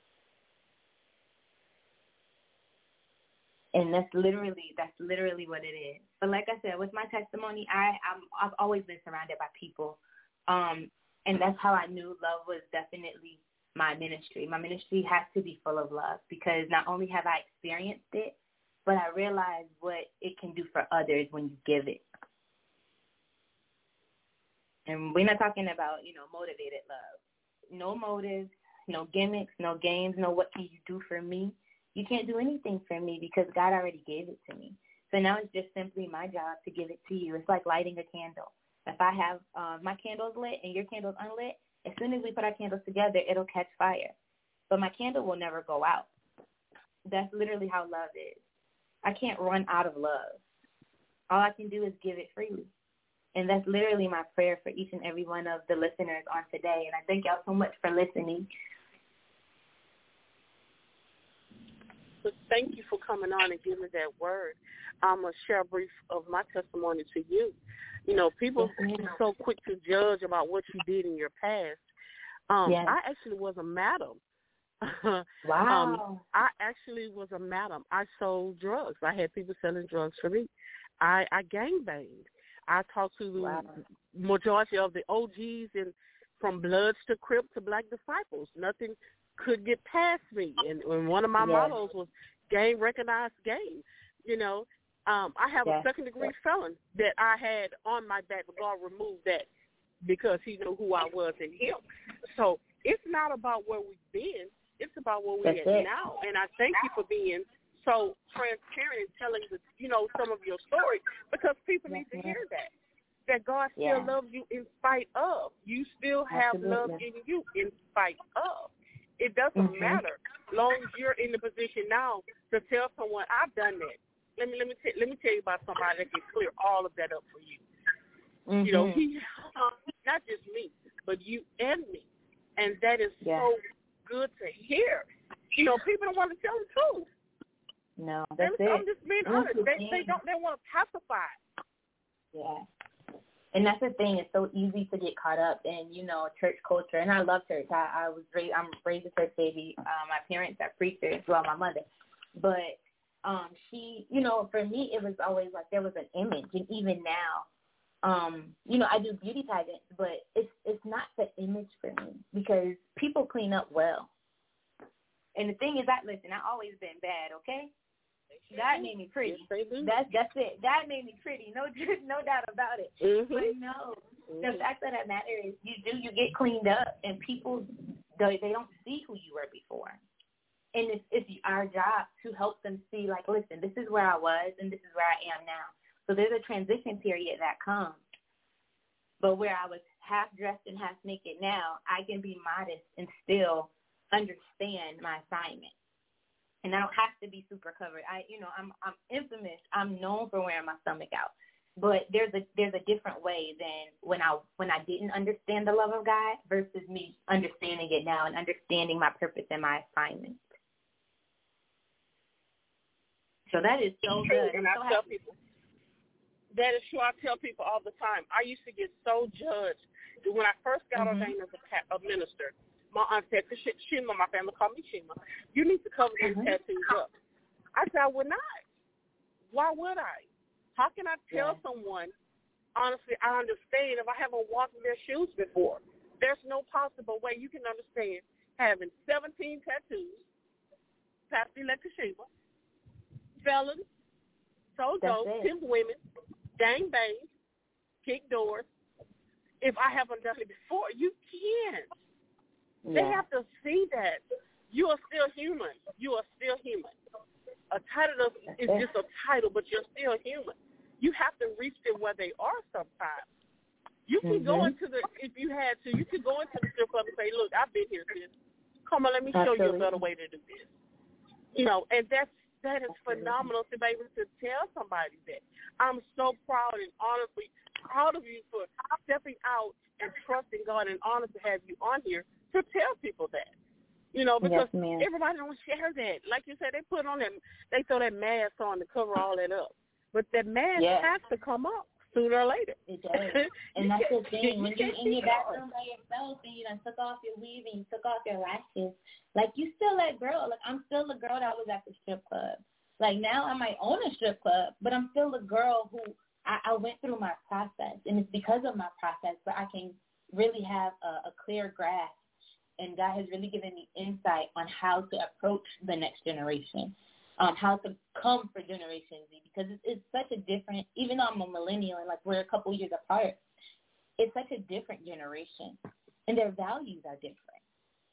And that's literally, that's literally what it is. But like I said, with my testimony, I, I'm, I've always been surrounded by people. Um, and that's how I knew love was definitely my ministry. My ministry has to be full of love because not only have I experienced it, but I realize what it can do for others when you give it. And we're not talking about, you know, motivated love. No motives, no gimmicks, no games, no what can you do for me. You can't do anything for me because God already gave it to me. So now it's just simply my job to give it to you. It's like lighting a candle. If I have uh, my candles lit and your candle's unlit, as soon as we put our candles together, it'll catch fire. But my candle will never go out. That's literally how love is. I can't run out of love. All I can do is give it freely. And that's literally my prayer for each and every one of the listeners on today. And I thank y'all so much for listening. But thank you for coming on and giving that word. I'm going to share a brief of my testimony to you. You know, people are so quick to judge about what you did in your past. Um, yes. I actually was a madam. Wow. um, I actually was a madam. I sold drugs. I had people selling drugs for me. I, I gangbanged. I talked to the wow. majority of the O Gs and from Bloods to Crips to Black Disciples. Nothing could get past me. And, and one of my yes. mottos was game recognized game. You know, um, I have yes. a second-degree yes. felon that I had on my back, but God removed that because he knew who I was in him. So it's not about where we've been. It's about where we're at now. And I thank you for being so transparent and telling, the, you know, some of your story because people yes. need to hear that, that God still yeah. loves you in spite of. You still have Absolutely. love in you in spite of. It doesn't mm-hmm. matter, long as you're in the position now to tell someone, I've done that. Let me let me t- let me tell you about somebody that can clear all of that up for you. Mm-hmm. You know, he uh, not just me, but you and me, and that is yeah. so good to hear. You know, people don't want to tell the truth. No, that's they, it. I'm just being honest. They they don't they want to pacify. Yeah. And that's the thing. It's so easy to get caught up in, you know, church culture. And I love church. I, I was raised, I'm raised a church baby. Uh, my parents are preachers, well, my mother. But um, she, you know, for me, it was always like there was an image. And even now, um, you know, I do beauty pageants, but it's it's not the image for me because people clean up well. And the thing is that, listen, I've always been bad, okay? God made me pretty. Yes, that's that's it. God made me pretty. No, no doubt about it. Mm-hmm. But no, mm-hmm. the fact of the matter is, you do you get cleaned up, and people they, they don't see who you were before. And it's it's our job to help them see, like, listen, this is where I was, and this is where I am now. So there's a transition period that comes. But where I was half dressed and half naked now, I can be modest and still understand my assignment. And I don't have to be super covered. I, you know, I'm I'm infamous. I'm known for wearing my stomach out. But there's a there's a different way than when I when I didn't understand the love of God versus me understanding it now and understanding my purpose and my assignment. So that is so good. And I so tell people that is true. I tell people all the time. I used to get so judged when I first got Mm-hmm. ordained as a, a minister, my aunt said to Sh- Shima, my family called me Shima, you need to cover these Mm-hmm. tattoos up. I said, I would not. Why would I? How can I tell Yeah. someone, honestly, I understand if I haven't walked in their shoes before? There's no possible way you can understand having seventeen tattoos, Pastor Elect Shima, felons, sold That's dope, it. pimp women, gang bang, kick doors. If I haven't done it before, you can't. They Yeah. have to see that you are still human. You are still human. A title is just a title, but you're still human. You have to reach them where they are sometimes. You can Mm-hmm. go into the, if you had to, you could go into the strip club and say, look, I've been here, sis. Come on, let me show Absolutely. you a better way to do this. You know, and that's, that is Absolutely. phenomenal to be able to tell somebody that. I'm so proud and honestly proud of you for stepping out and trusting God and honored to have you on here to tell people that. You know, because Yes, ma'am. everybody don't share that. Like you said, they put on that, they throw that mask on to cover all that up. But that mask Yeah. has to come up sooner or later. It does. And that's the thing. When you're in your bathroom by yourself and you done took off your weave and you took off your lashes, like you still that girl. Like I'm still the girl that was at the strip club. Like now I might own a strip club, but I'm still the girl who I, I went through my process. And it's because of my process that I can really have a, a clear grasp. And God has really given me insight on how to approach the next generation, um, how to come for Generation Z, because it's, it's such a different, even though I'm a millennial and like we're a couple years apart, it's such a different generation, and their values are different.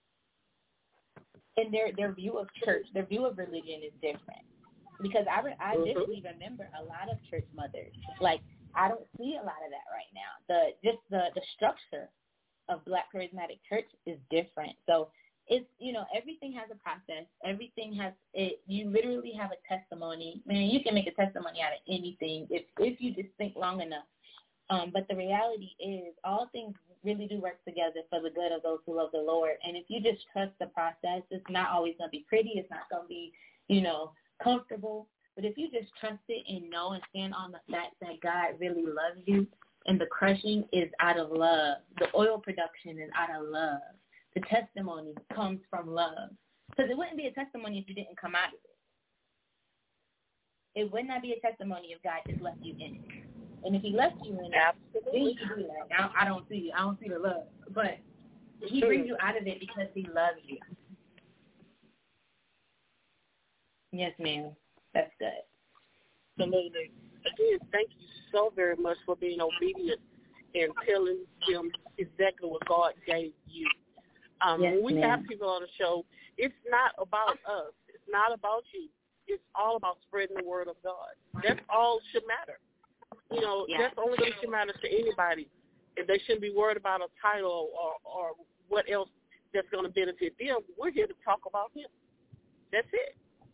And their, their view of church, their view of religion is different. Because I, re- I definitely remember a lot of church mothers. Like, I don't see a lot of that right now. The Just the, the structure of Black Charismatic Church is different. So it's, you know, everything has a process. Everything has, it. You literally have a testimony. Man, you can make a testimony out of anything if, if you just think long enough. Um, but the reality is all things really do work together for the good of those who love the Lord. And if you just trust the process, it's not always going to be pretty. It's not going to be, you know, comfortable. But if you just trust it and know and stand on the fact that God really loves you, and the crushing is out of love. The oil production is out of love. The testimony comes from love. Because it wouldn't be a testimony if you didn't come out of it. It would not be a testimony if God just left you in it. And if he left you in it, Absolutely. then you can be like, I, I don't see I don't see the love. But he brings you out of it because he loves you. Yes, ma'am. That's good. Absolutely. Again, thank you so very much for being obedient and telling them exactly what God gave you. Um, Yes, when we ma'am. have people on the show, it's not about us. It's not about you. It's all about spreading the word of God. That's all should matter. You know, Yeah. that's the only thing should matter to anybody. If they shouldn't be worried about a title or, or what else that's going to benefit them, we're here to talk about him. That's it.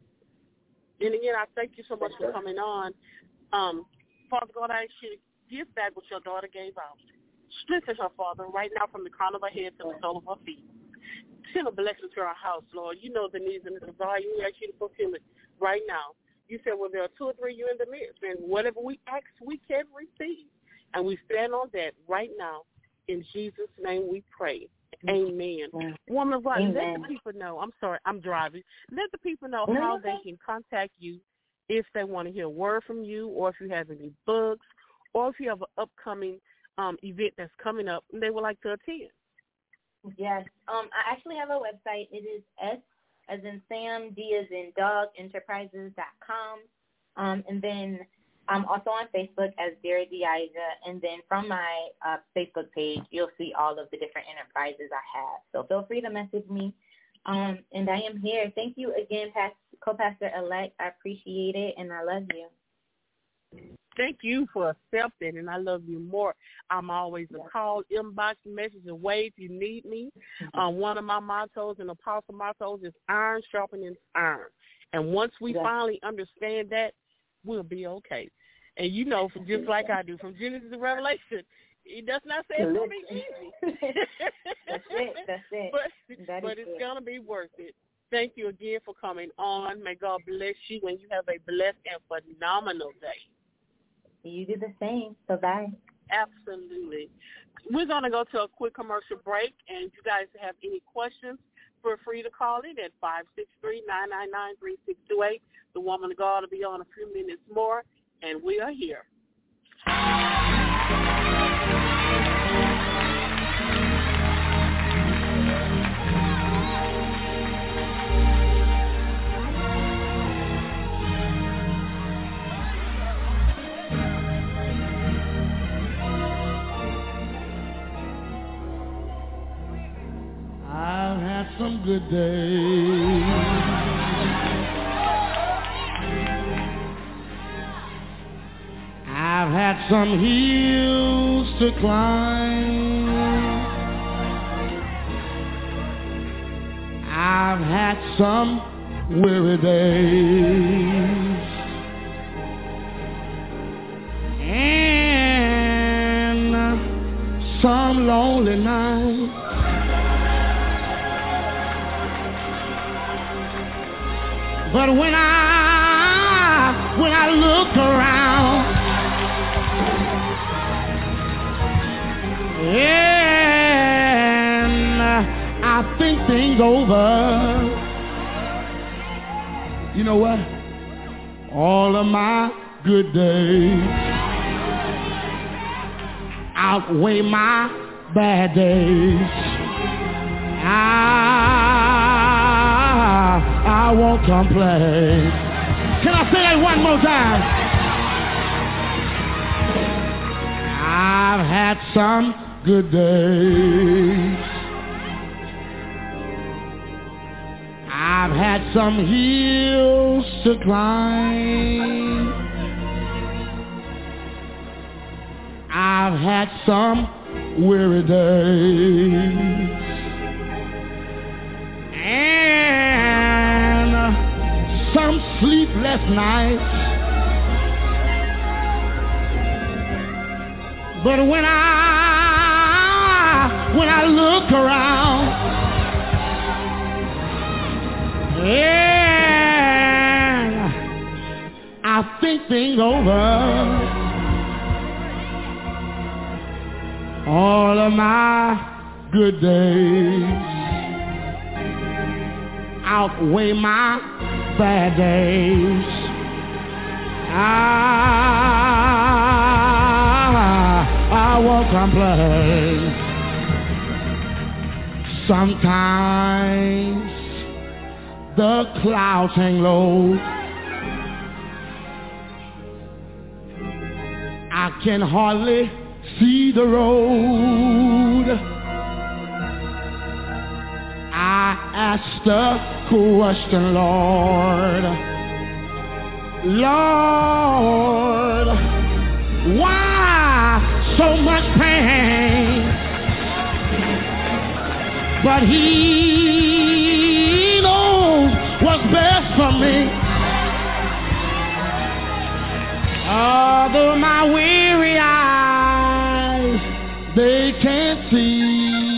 And again, I thank you so much for coming on. Um, Father God, I ask you to give back what your daughter gave out. Strengthen her, Father, right now from the crown of her head to the sole of her feet. Send a blessing to our house, Lord. You know the needs and the desire. We ask you to fulfill it right now. You said, well, there are two or three you in the midst, and whatever we ask, we can receive. And we stand on that right now. In Jesus' name we pray. Amen. Amen. Woman of God, let Amen. the people know. I'm sorry, I'm driving. Let the people know No, how you're they okay. can contact you if they want to hear a word from you, or if you have any books, or if you have an upcoming um, event that's coming up and they would like to attend. Yes. Um, I actually have a website. It is S as in Sam, D as in dog, enterprises dot com. Um, and then I'm also on Facebook as Dara Diaja. And then from my uh, Facebook page, you'll see all of the different enterprises I have. So feel free to message me. Um, and I am here. Thank you again, Past- Co-Pastor-elect. I appreciate it, and I love you. Thank you for accepting, and I love you more. I'm always a call, inbox, message away if you need me. Um, one of my mottos and apostle mottos is iron sharpening iron. And once we Yeah. finally understand that, we'll be okay. And you know, from just like I do, from Genesis to Revelation, it does not say it's going to be easy. That's it. That's it. But, That but is it's it. going to be worth it. Thank you again for coming on. May God bless you, and you have a blessed and phenomenal day. You do the same. Bye-bye. Absolutely. We're going to go to a quick commercial break, and if you guys have any questions, feel free to call in at five six three, nine nine nine, three six two eight. The Woman of God will be on a few minutes more, and we are here. I've had some good days. I've had some hills to climb. I've had some weary days. And some lonely nights. But when I, when I look around, and I think things over, you know what? All of my good days outweigh my bad days. I I won't complain. Can I say that one more time? I've had some good days. I've had some hills to climb. I've had some weary days. Some sleepless nights. But when I, when I look around, and I think things over, all of my good days outweigh my bad days. I, I won't complain. Sometimes the clouds hang low. I can hardly see the road. I asked the question, Lord, Lord, why so much pain? But He knows what's best for me. Although my weary eyes, they can't see.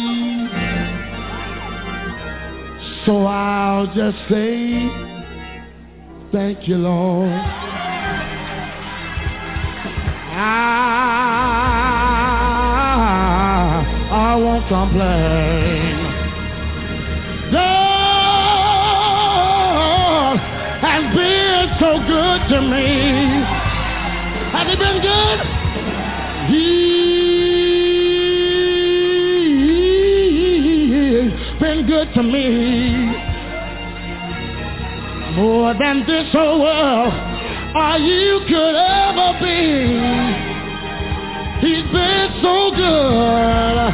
So I'll just say, thank you, Lord. I, I won't complain. God has been so good to me. Has He been good? He's been good to me. More than this whole world or you could ever be. He's been so good.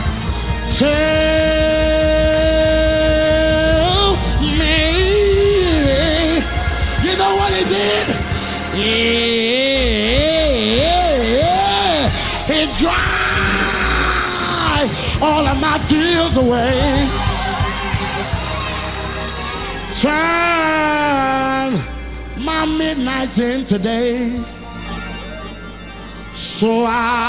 Tell me, you know what He did? Yeah, He dried all of my tears away. Turn my midnights into days. So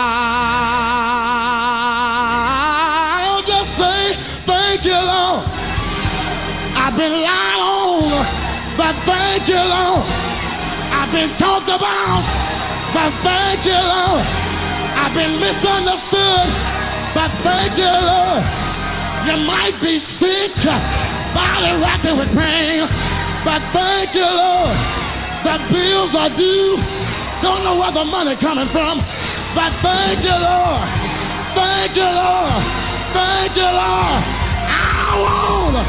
I'll just say thank you, Lord. I've been lied on, but thank you, Lord. I've been talked about, but thank you, Lord. I've been misunderstood, but thank you, Lord. You might be sick, body racking with pain, but thank you, Lord. The bills are due. Don't know where the money coming from, but thank you, Lord. Thank you, Lord. Thank you, Lord. I won't.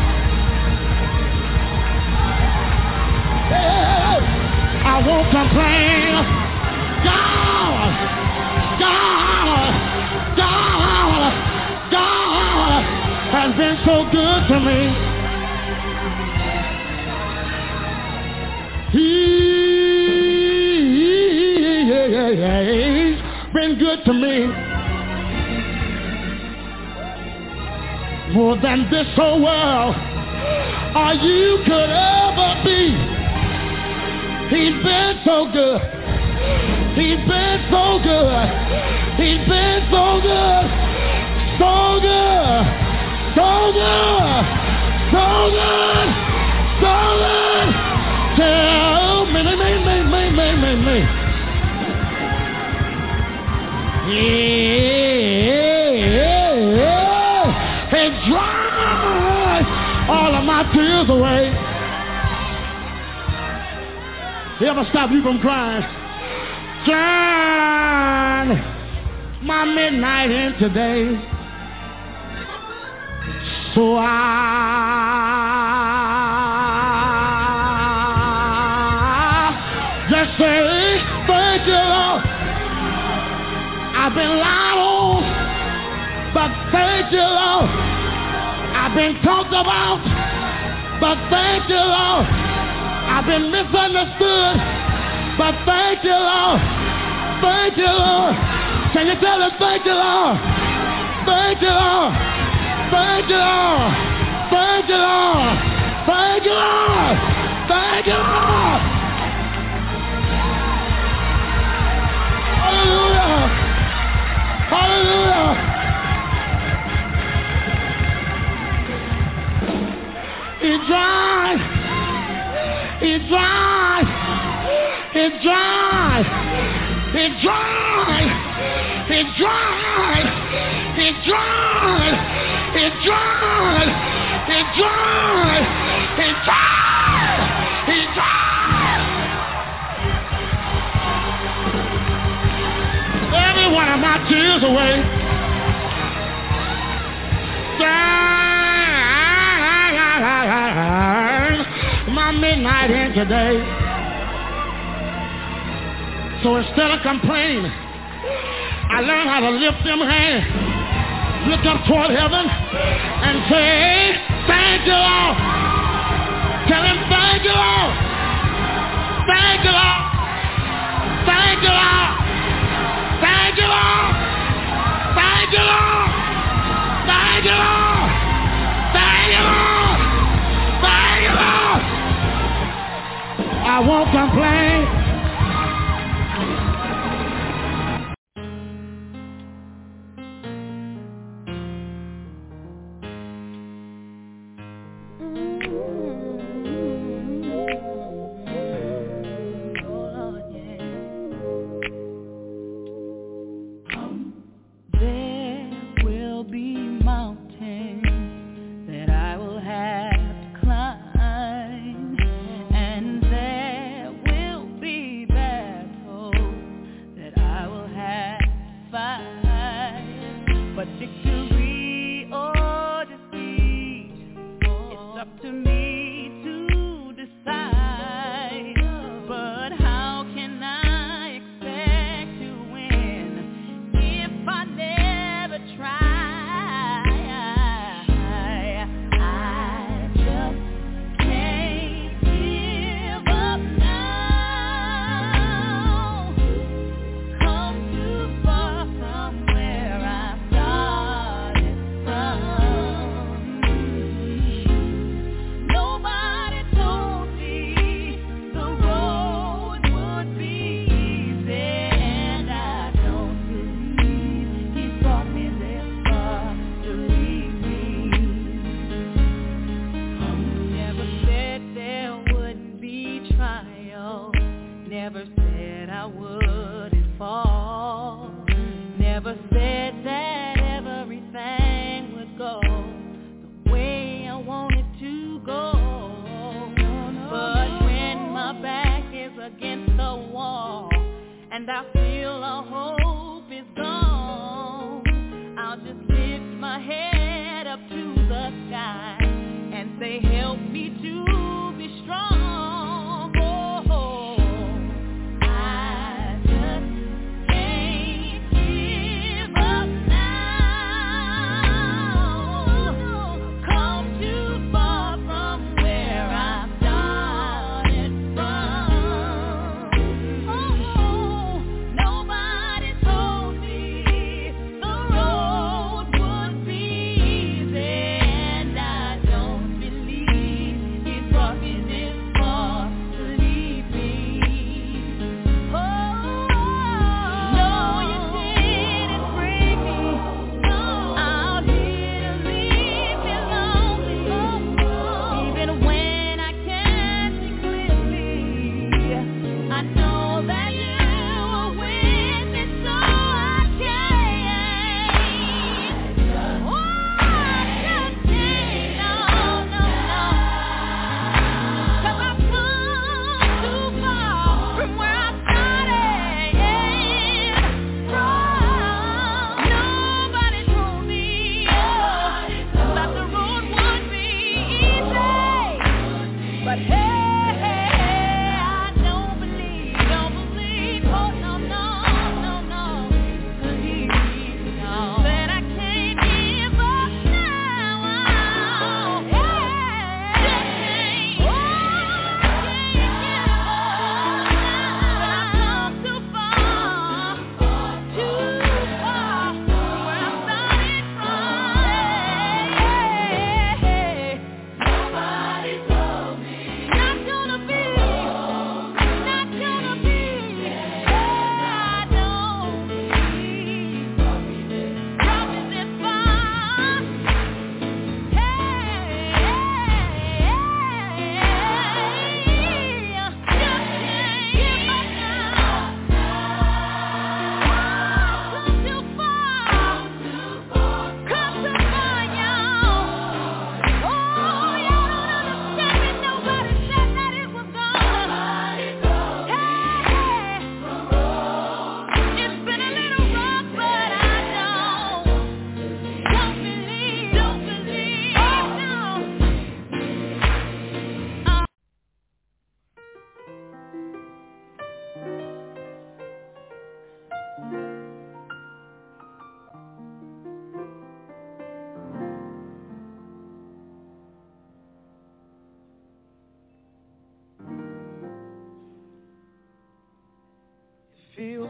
Hey, I won't complain. God, God, God, God has been so good to me. He's been good to me. More than this whole world or you could ever be. He's been so good. He's been so good. He's been so good. So good. So good. So good. So good. Tell me, me, me, me, me, me, me, me. Yeah. It dries all of my tears away. He ever stop you from crying? Turn my midnight into day. So I just say thank you, Lord. I've been lied on, but thank you, Lord. I've been talked about, but thank you, Lord. I've been misunderstood, but thank you, Lord. Thank you, Lord. Can you tell us thank you, Lord? Thank you, Lord. Thank you, Lord. Thank you, Lord. Thank you, Lord. Thank you, Lord. Hallelujah. Hallelujah. It dries. It dries. It dries. It dries. It dries. It dries. It dries. It dries. It dries. It dries. Every one of my tears away. My midnight in today. So instead of complaining, I learned how to lift them hands, look up toward heaven, and say, thank you, Lord. Tell him, thank you, Lord. Thank you, Lord. Thank you, Lord. Thank you, Lord. Thank you, Lord. Thank you, Lord. Thank you, Lord. Thank you, Lord. I won't complain. From where I started.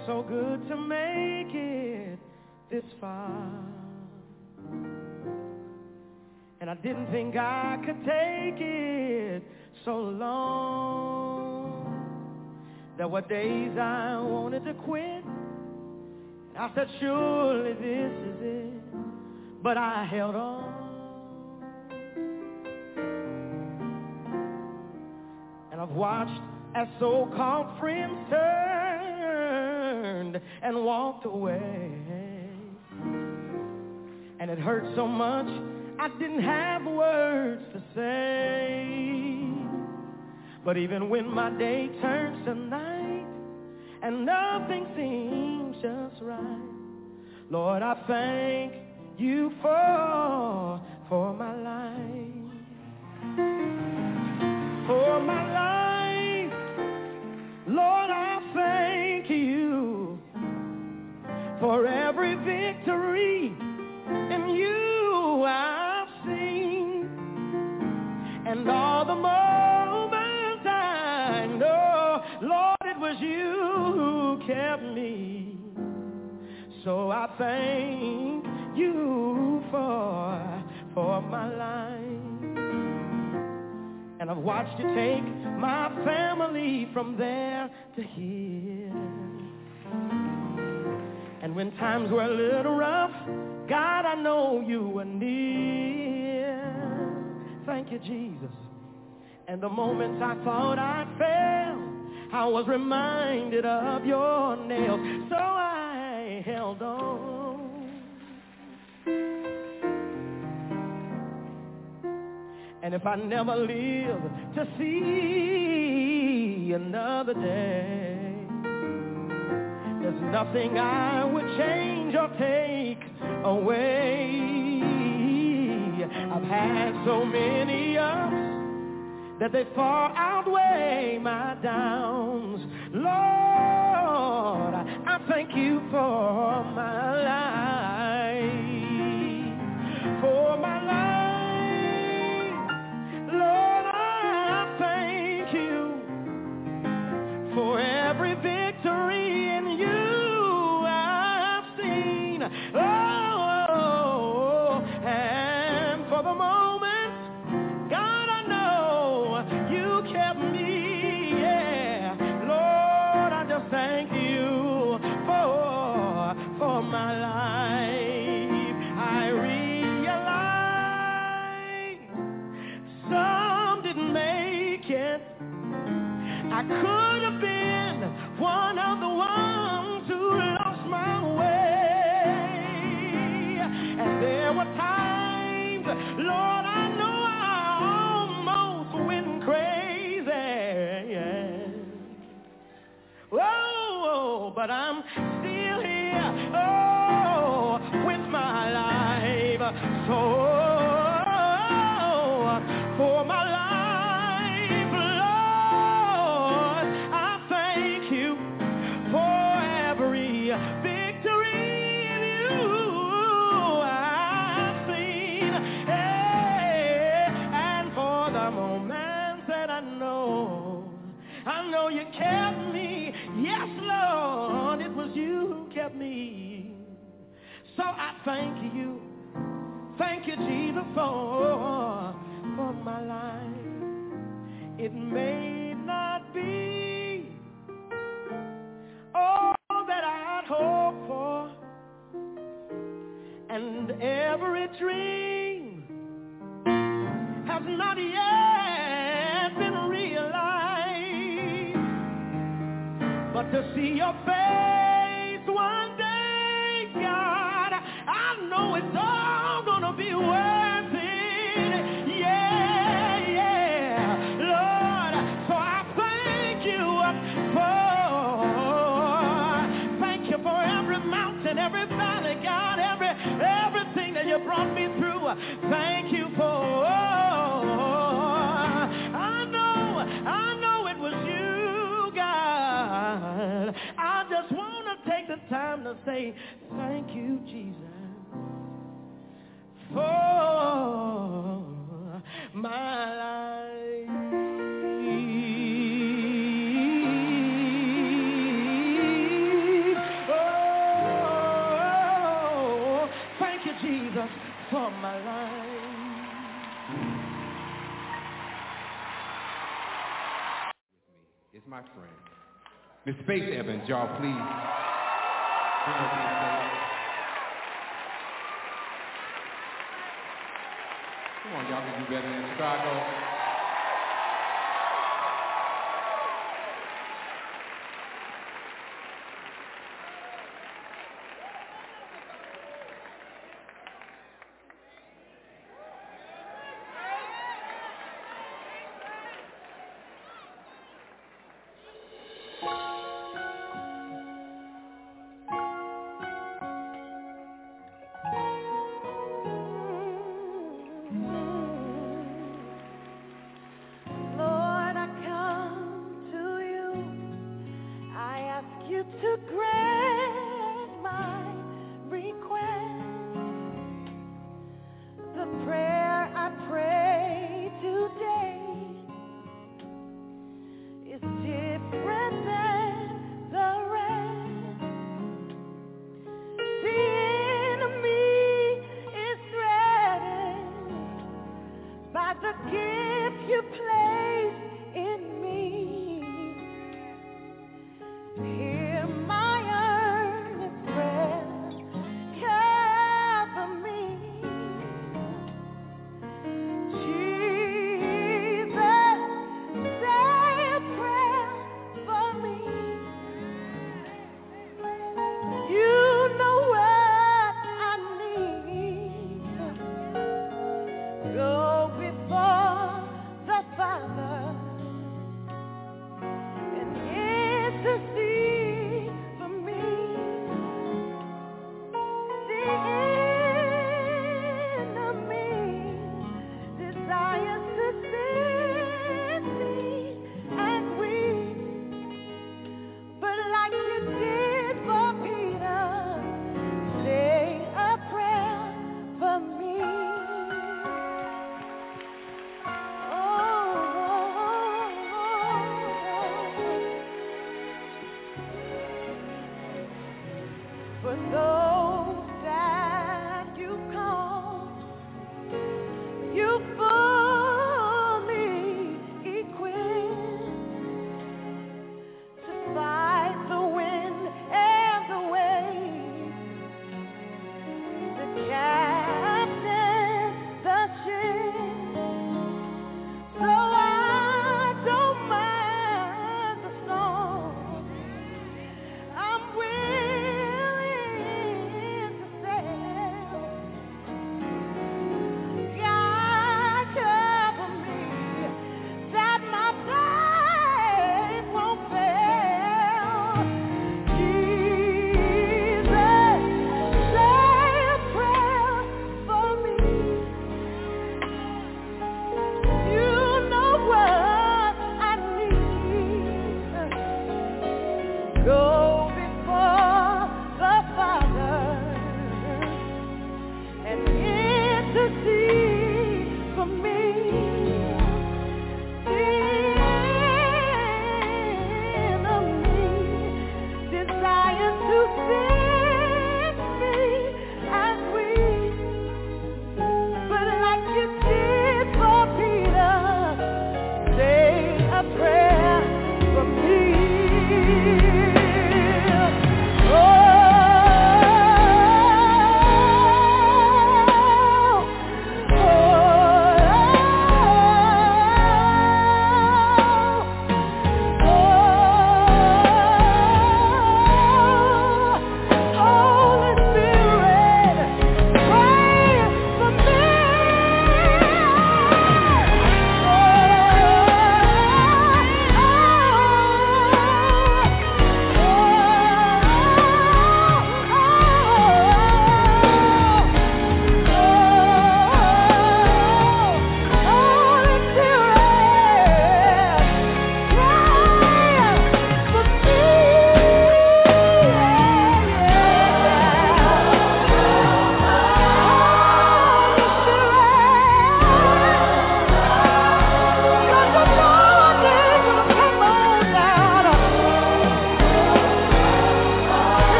so good to make it this far. And I didn't think I could take it so long. There were days I wanted to quit. And I said, surely this is it. But I held on. And I've watched as so-called friends turned and walked away. And it hurt so much I didn't have words to say. But even when my day turns to night and nothing seems just right, Lord, I thank you for, for my life. For my life, Lord, I thank you for every victory in you I've seen, and all the moments I know, Lord, it was you who kept me. So I thank you for, for my life. And I've watched you take my family from there to here. And when times were a little rough, God, I know you were near. Thank you, Jesus. And the moments I thought I'd fail, I was reminded of your nails. So I held on. And if I never live to see another day, there's nothing I would change or take away. I've had so many ups that they far outweigh my downs. Lord, I thank you for my life, for my life. Lord, I thank you for every victory in you I've seen. Oh, and for the moment, God, I know you kept me. Yeah, Lord, I just thank you for, for my life. I realize some didn't make it. I could have been one of the ones who lost my way. And there were times, Lord, I know I almost went crazy. Oh, but I'm still here, oh, with my life. So, for my life, victory in you I've seen, hey, and for the moments that I know, I know you kept me. Yes, Lord, it was you who kept me. So I thank you, thank you, Jesus, for, for my life. It may not be all that I'd hoped for, and every dream has not yet been realized, but to see your face one day, God, I know it's all gonna be worth it. Yeah, yeah, Lord, so I thank you for every valley, God, every everything that you brought me through. Thank you for. I know, I know it was you, God. I just want to take the time to say thank you, Jesus, for my life. my friend. Miss Faith Evans, y'all please. Bring her to the stage. Come on, y'all can do better than Chicago. I'm willing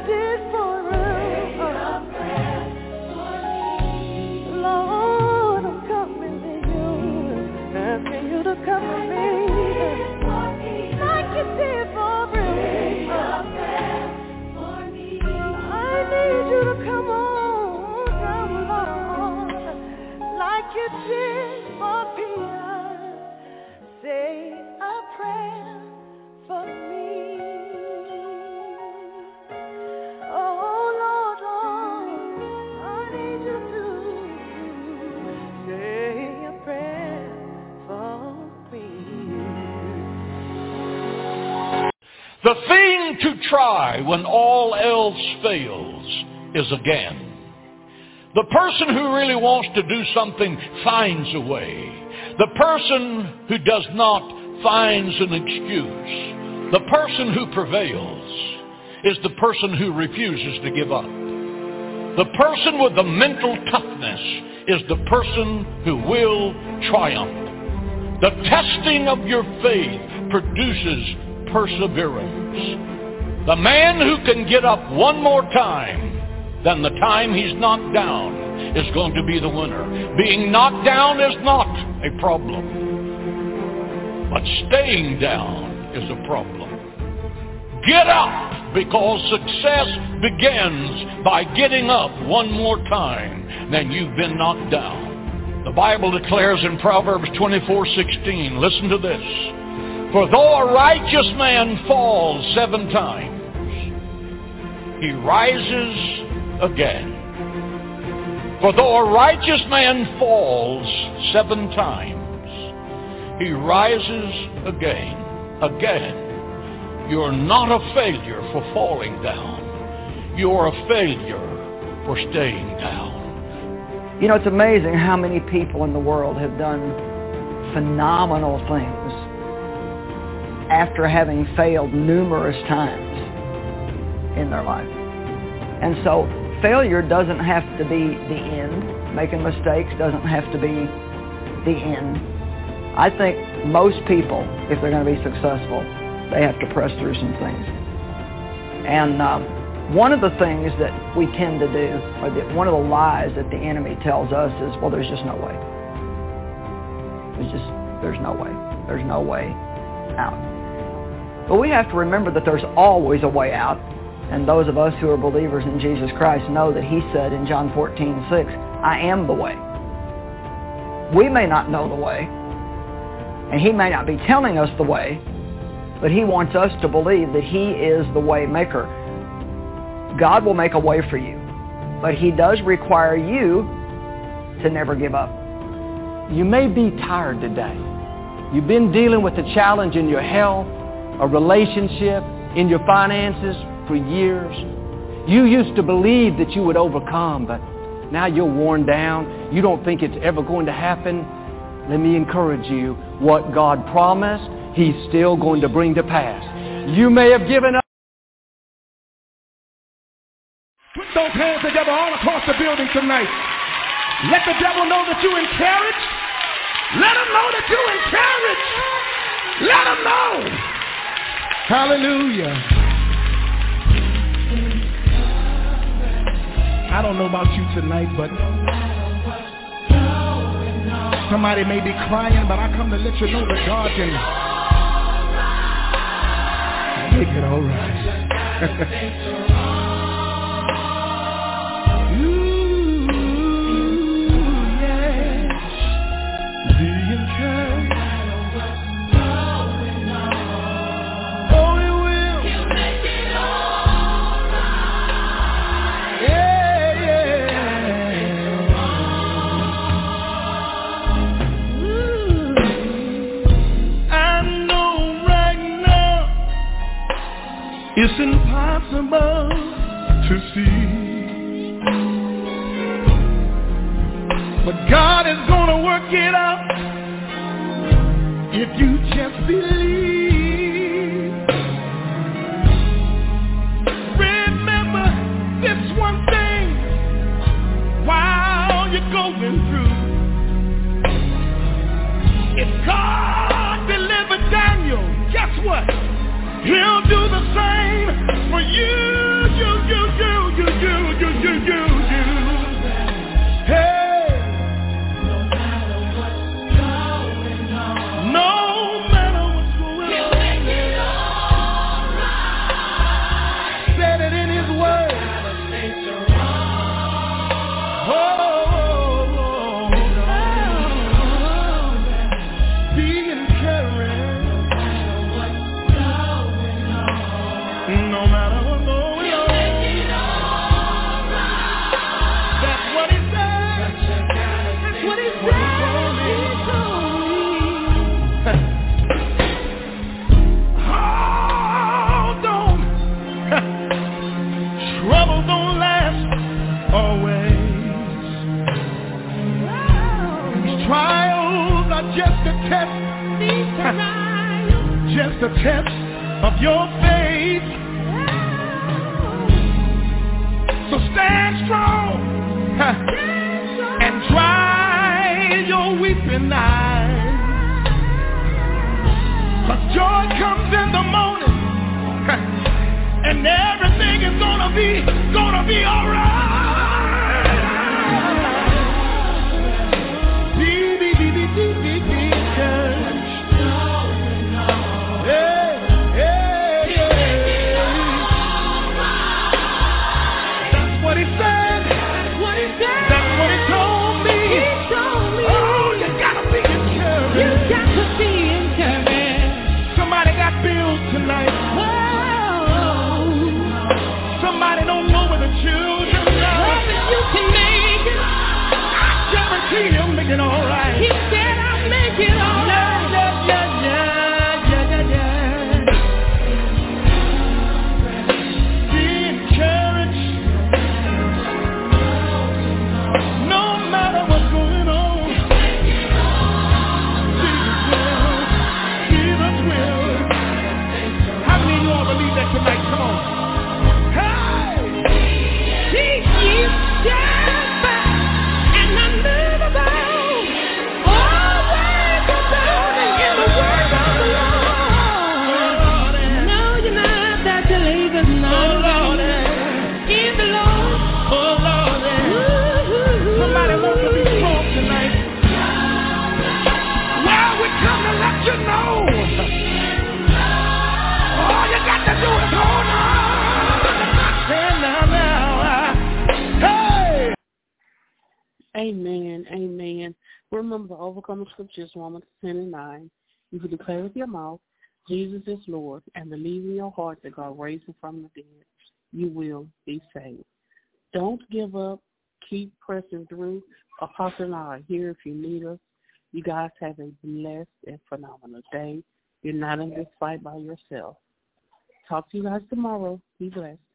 did for us. Lord, I'm coming to you, asking you to come with me, like you did for us. I need you to come on down, Lord, like you did for Peter. Say a prayer for me. Oh Lord, Lord, I need you to say a prayer for me. The thing to try when all else fails is again. The person who really wants to do something finds a way. The person who does not finds an excuse. The person who prevails is the person who refuses to give up. The person with the mental toughness is the person who will triumph. The testing of your faith produces perseverance. The man who can get up one more time than the time he's knocked down is going to be the winner. Being knocked down is not a problem, but staying down is a problem. Get up, because success begins by getting up one more time than you've been knocked down. The Bible declares in Proverbs twenty-four sixteen, listen to this, for though a righteous man falls seven times, he rises again. For though a righteous man falls seven times, he rises again. Again. You're not a failure for falling down. You're a failure for staying down. You know, it's amazing how many people in the world have done phenomenal things after having failed numerous times in their life. And so failure doesn't have to be the end. Making mistakes doesn't have to be the end. I think most people, if they're going to be successful, they have to press through some things. And um, one of the things that we tend to do, or the, one of the lies that the enemy tells us is, well, there's just no way. There's just, there's no way. There's no way out. But we have to remember that there's always a way out. And those of us who are believers in Jesus Christ know that he said in John fourteen six, I am the way. We may not know the way, and he may not be telling us the way, but he wants us to believe that he is the way maker. God will make a way for you, but he does require you to never give up. You may be tired today. You've been dealing with a challenge in your health, a relationship, in your finances for years. You used to believe that you would overcome, but now you're worn down. You don't think it's ever going to happen. Let me encourage you. What God promised, he's still going to bring to pass. You may have given up. Put those hands together all across the building tonight. Let the devil know that you're encouraged. Let him know that you're encouraged. Let him know. Hallelujah. I don't know about you tonight, but somebody may be crying, but I come to let you know that God can make it all right. Ooh, yes. Be encouraged. Oh, he will. He'll make it all right. Yeah, yeah. Ooh. I know right now it's impossible to see, but God is gonna work it out if you just believe. Remember this one thing while you're going through. If God delivered Daniel, guess what? He'll do the same for you. you, you, you, you, you, you, you, you, you. Hey. No matter what's going on. No matter what's going on. You make it all right. Said it in His Word. Gotta stay strong. Oh. No matter what's going on, that's what He said. That's what He said. Hold on. Trouble don't last always. These trials are just a test. Just a test of your faith. So stand strong, huh, and dry your weeping eyes. 'Cause joy comes in the morning, huh, and everything is gonna be, gonna be alright. Be, be, be, be, be, be, be encouraged. Yeah. What He said, what He said, that's what He told me. He told me. Oh, you gotta be encouraged. You got to be encouraged. Somebody got bills tonight. Whoa. Somebody don't know where the children are. Well, you can make it. I guarantee you'll make it all right. He said I'll make it all right. Yeah, yeah, yeah, yeah, yeah, yeah. Be encouraged. Tonight, come on. Hey! He is steadfast and unmovable, always abounding in the work of the Lord. No, you're not that the labor's not alone in the Lord. Oh, Lord. Somebody wants to be strong tonight. Well, we come to let you know. All you got to do is hold on. Now, now, hey. Amen, amen. Remember to overcome the scriptures, Romans ten and nine. You can declare with your mouth, Jesus is Lord, and believe in your heart that God raised Him from the dead. You will be saved. Don't give up. Keep pressing through. Apostle and I are here if you need us. You guys have a blessed and phenomenal day. You're not in this fight by yourself. Talk to you guys tomorrow. Be blessed.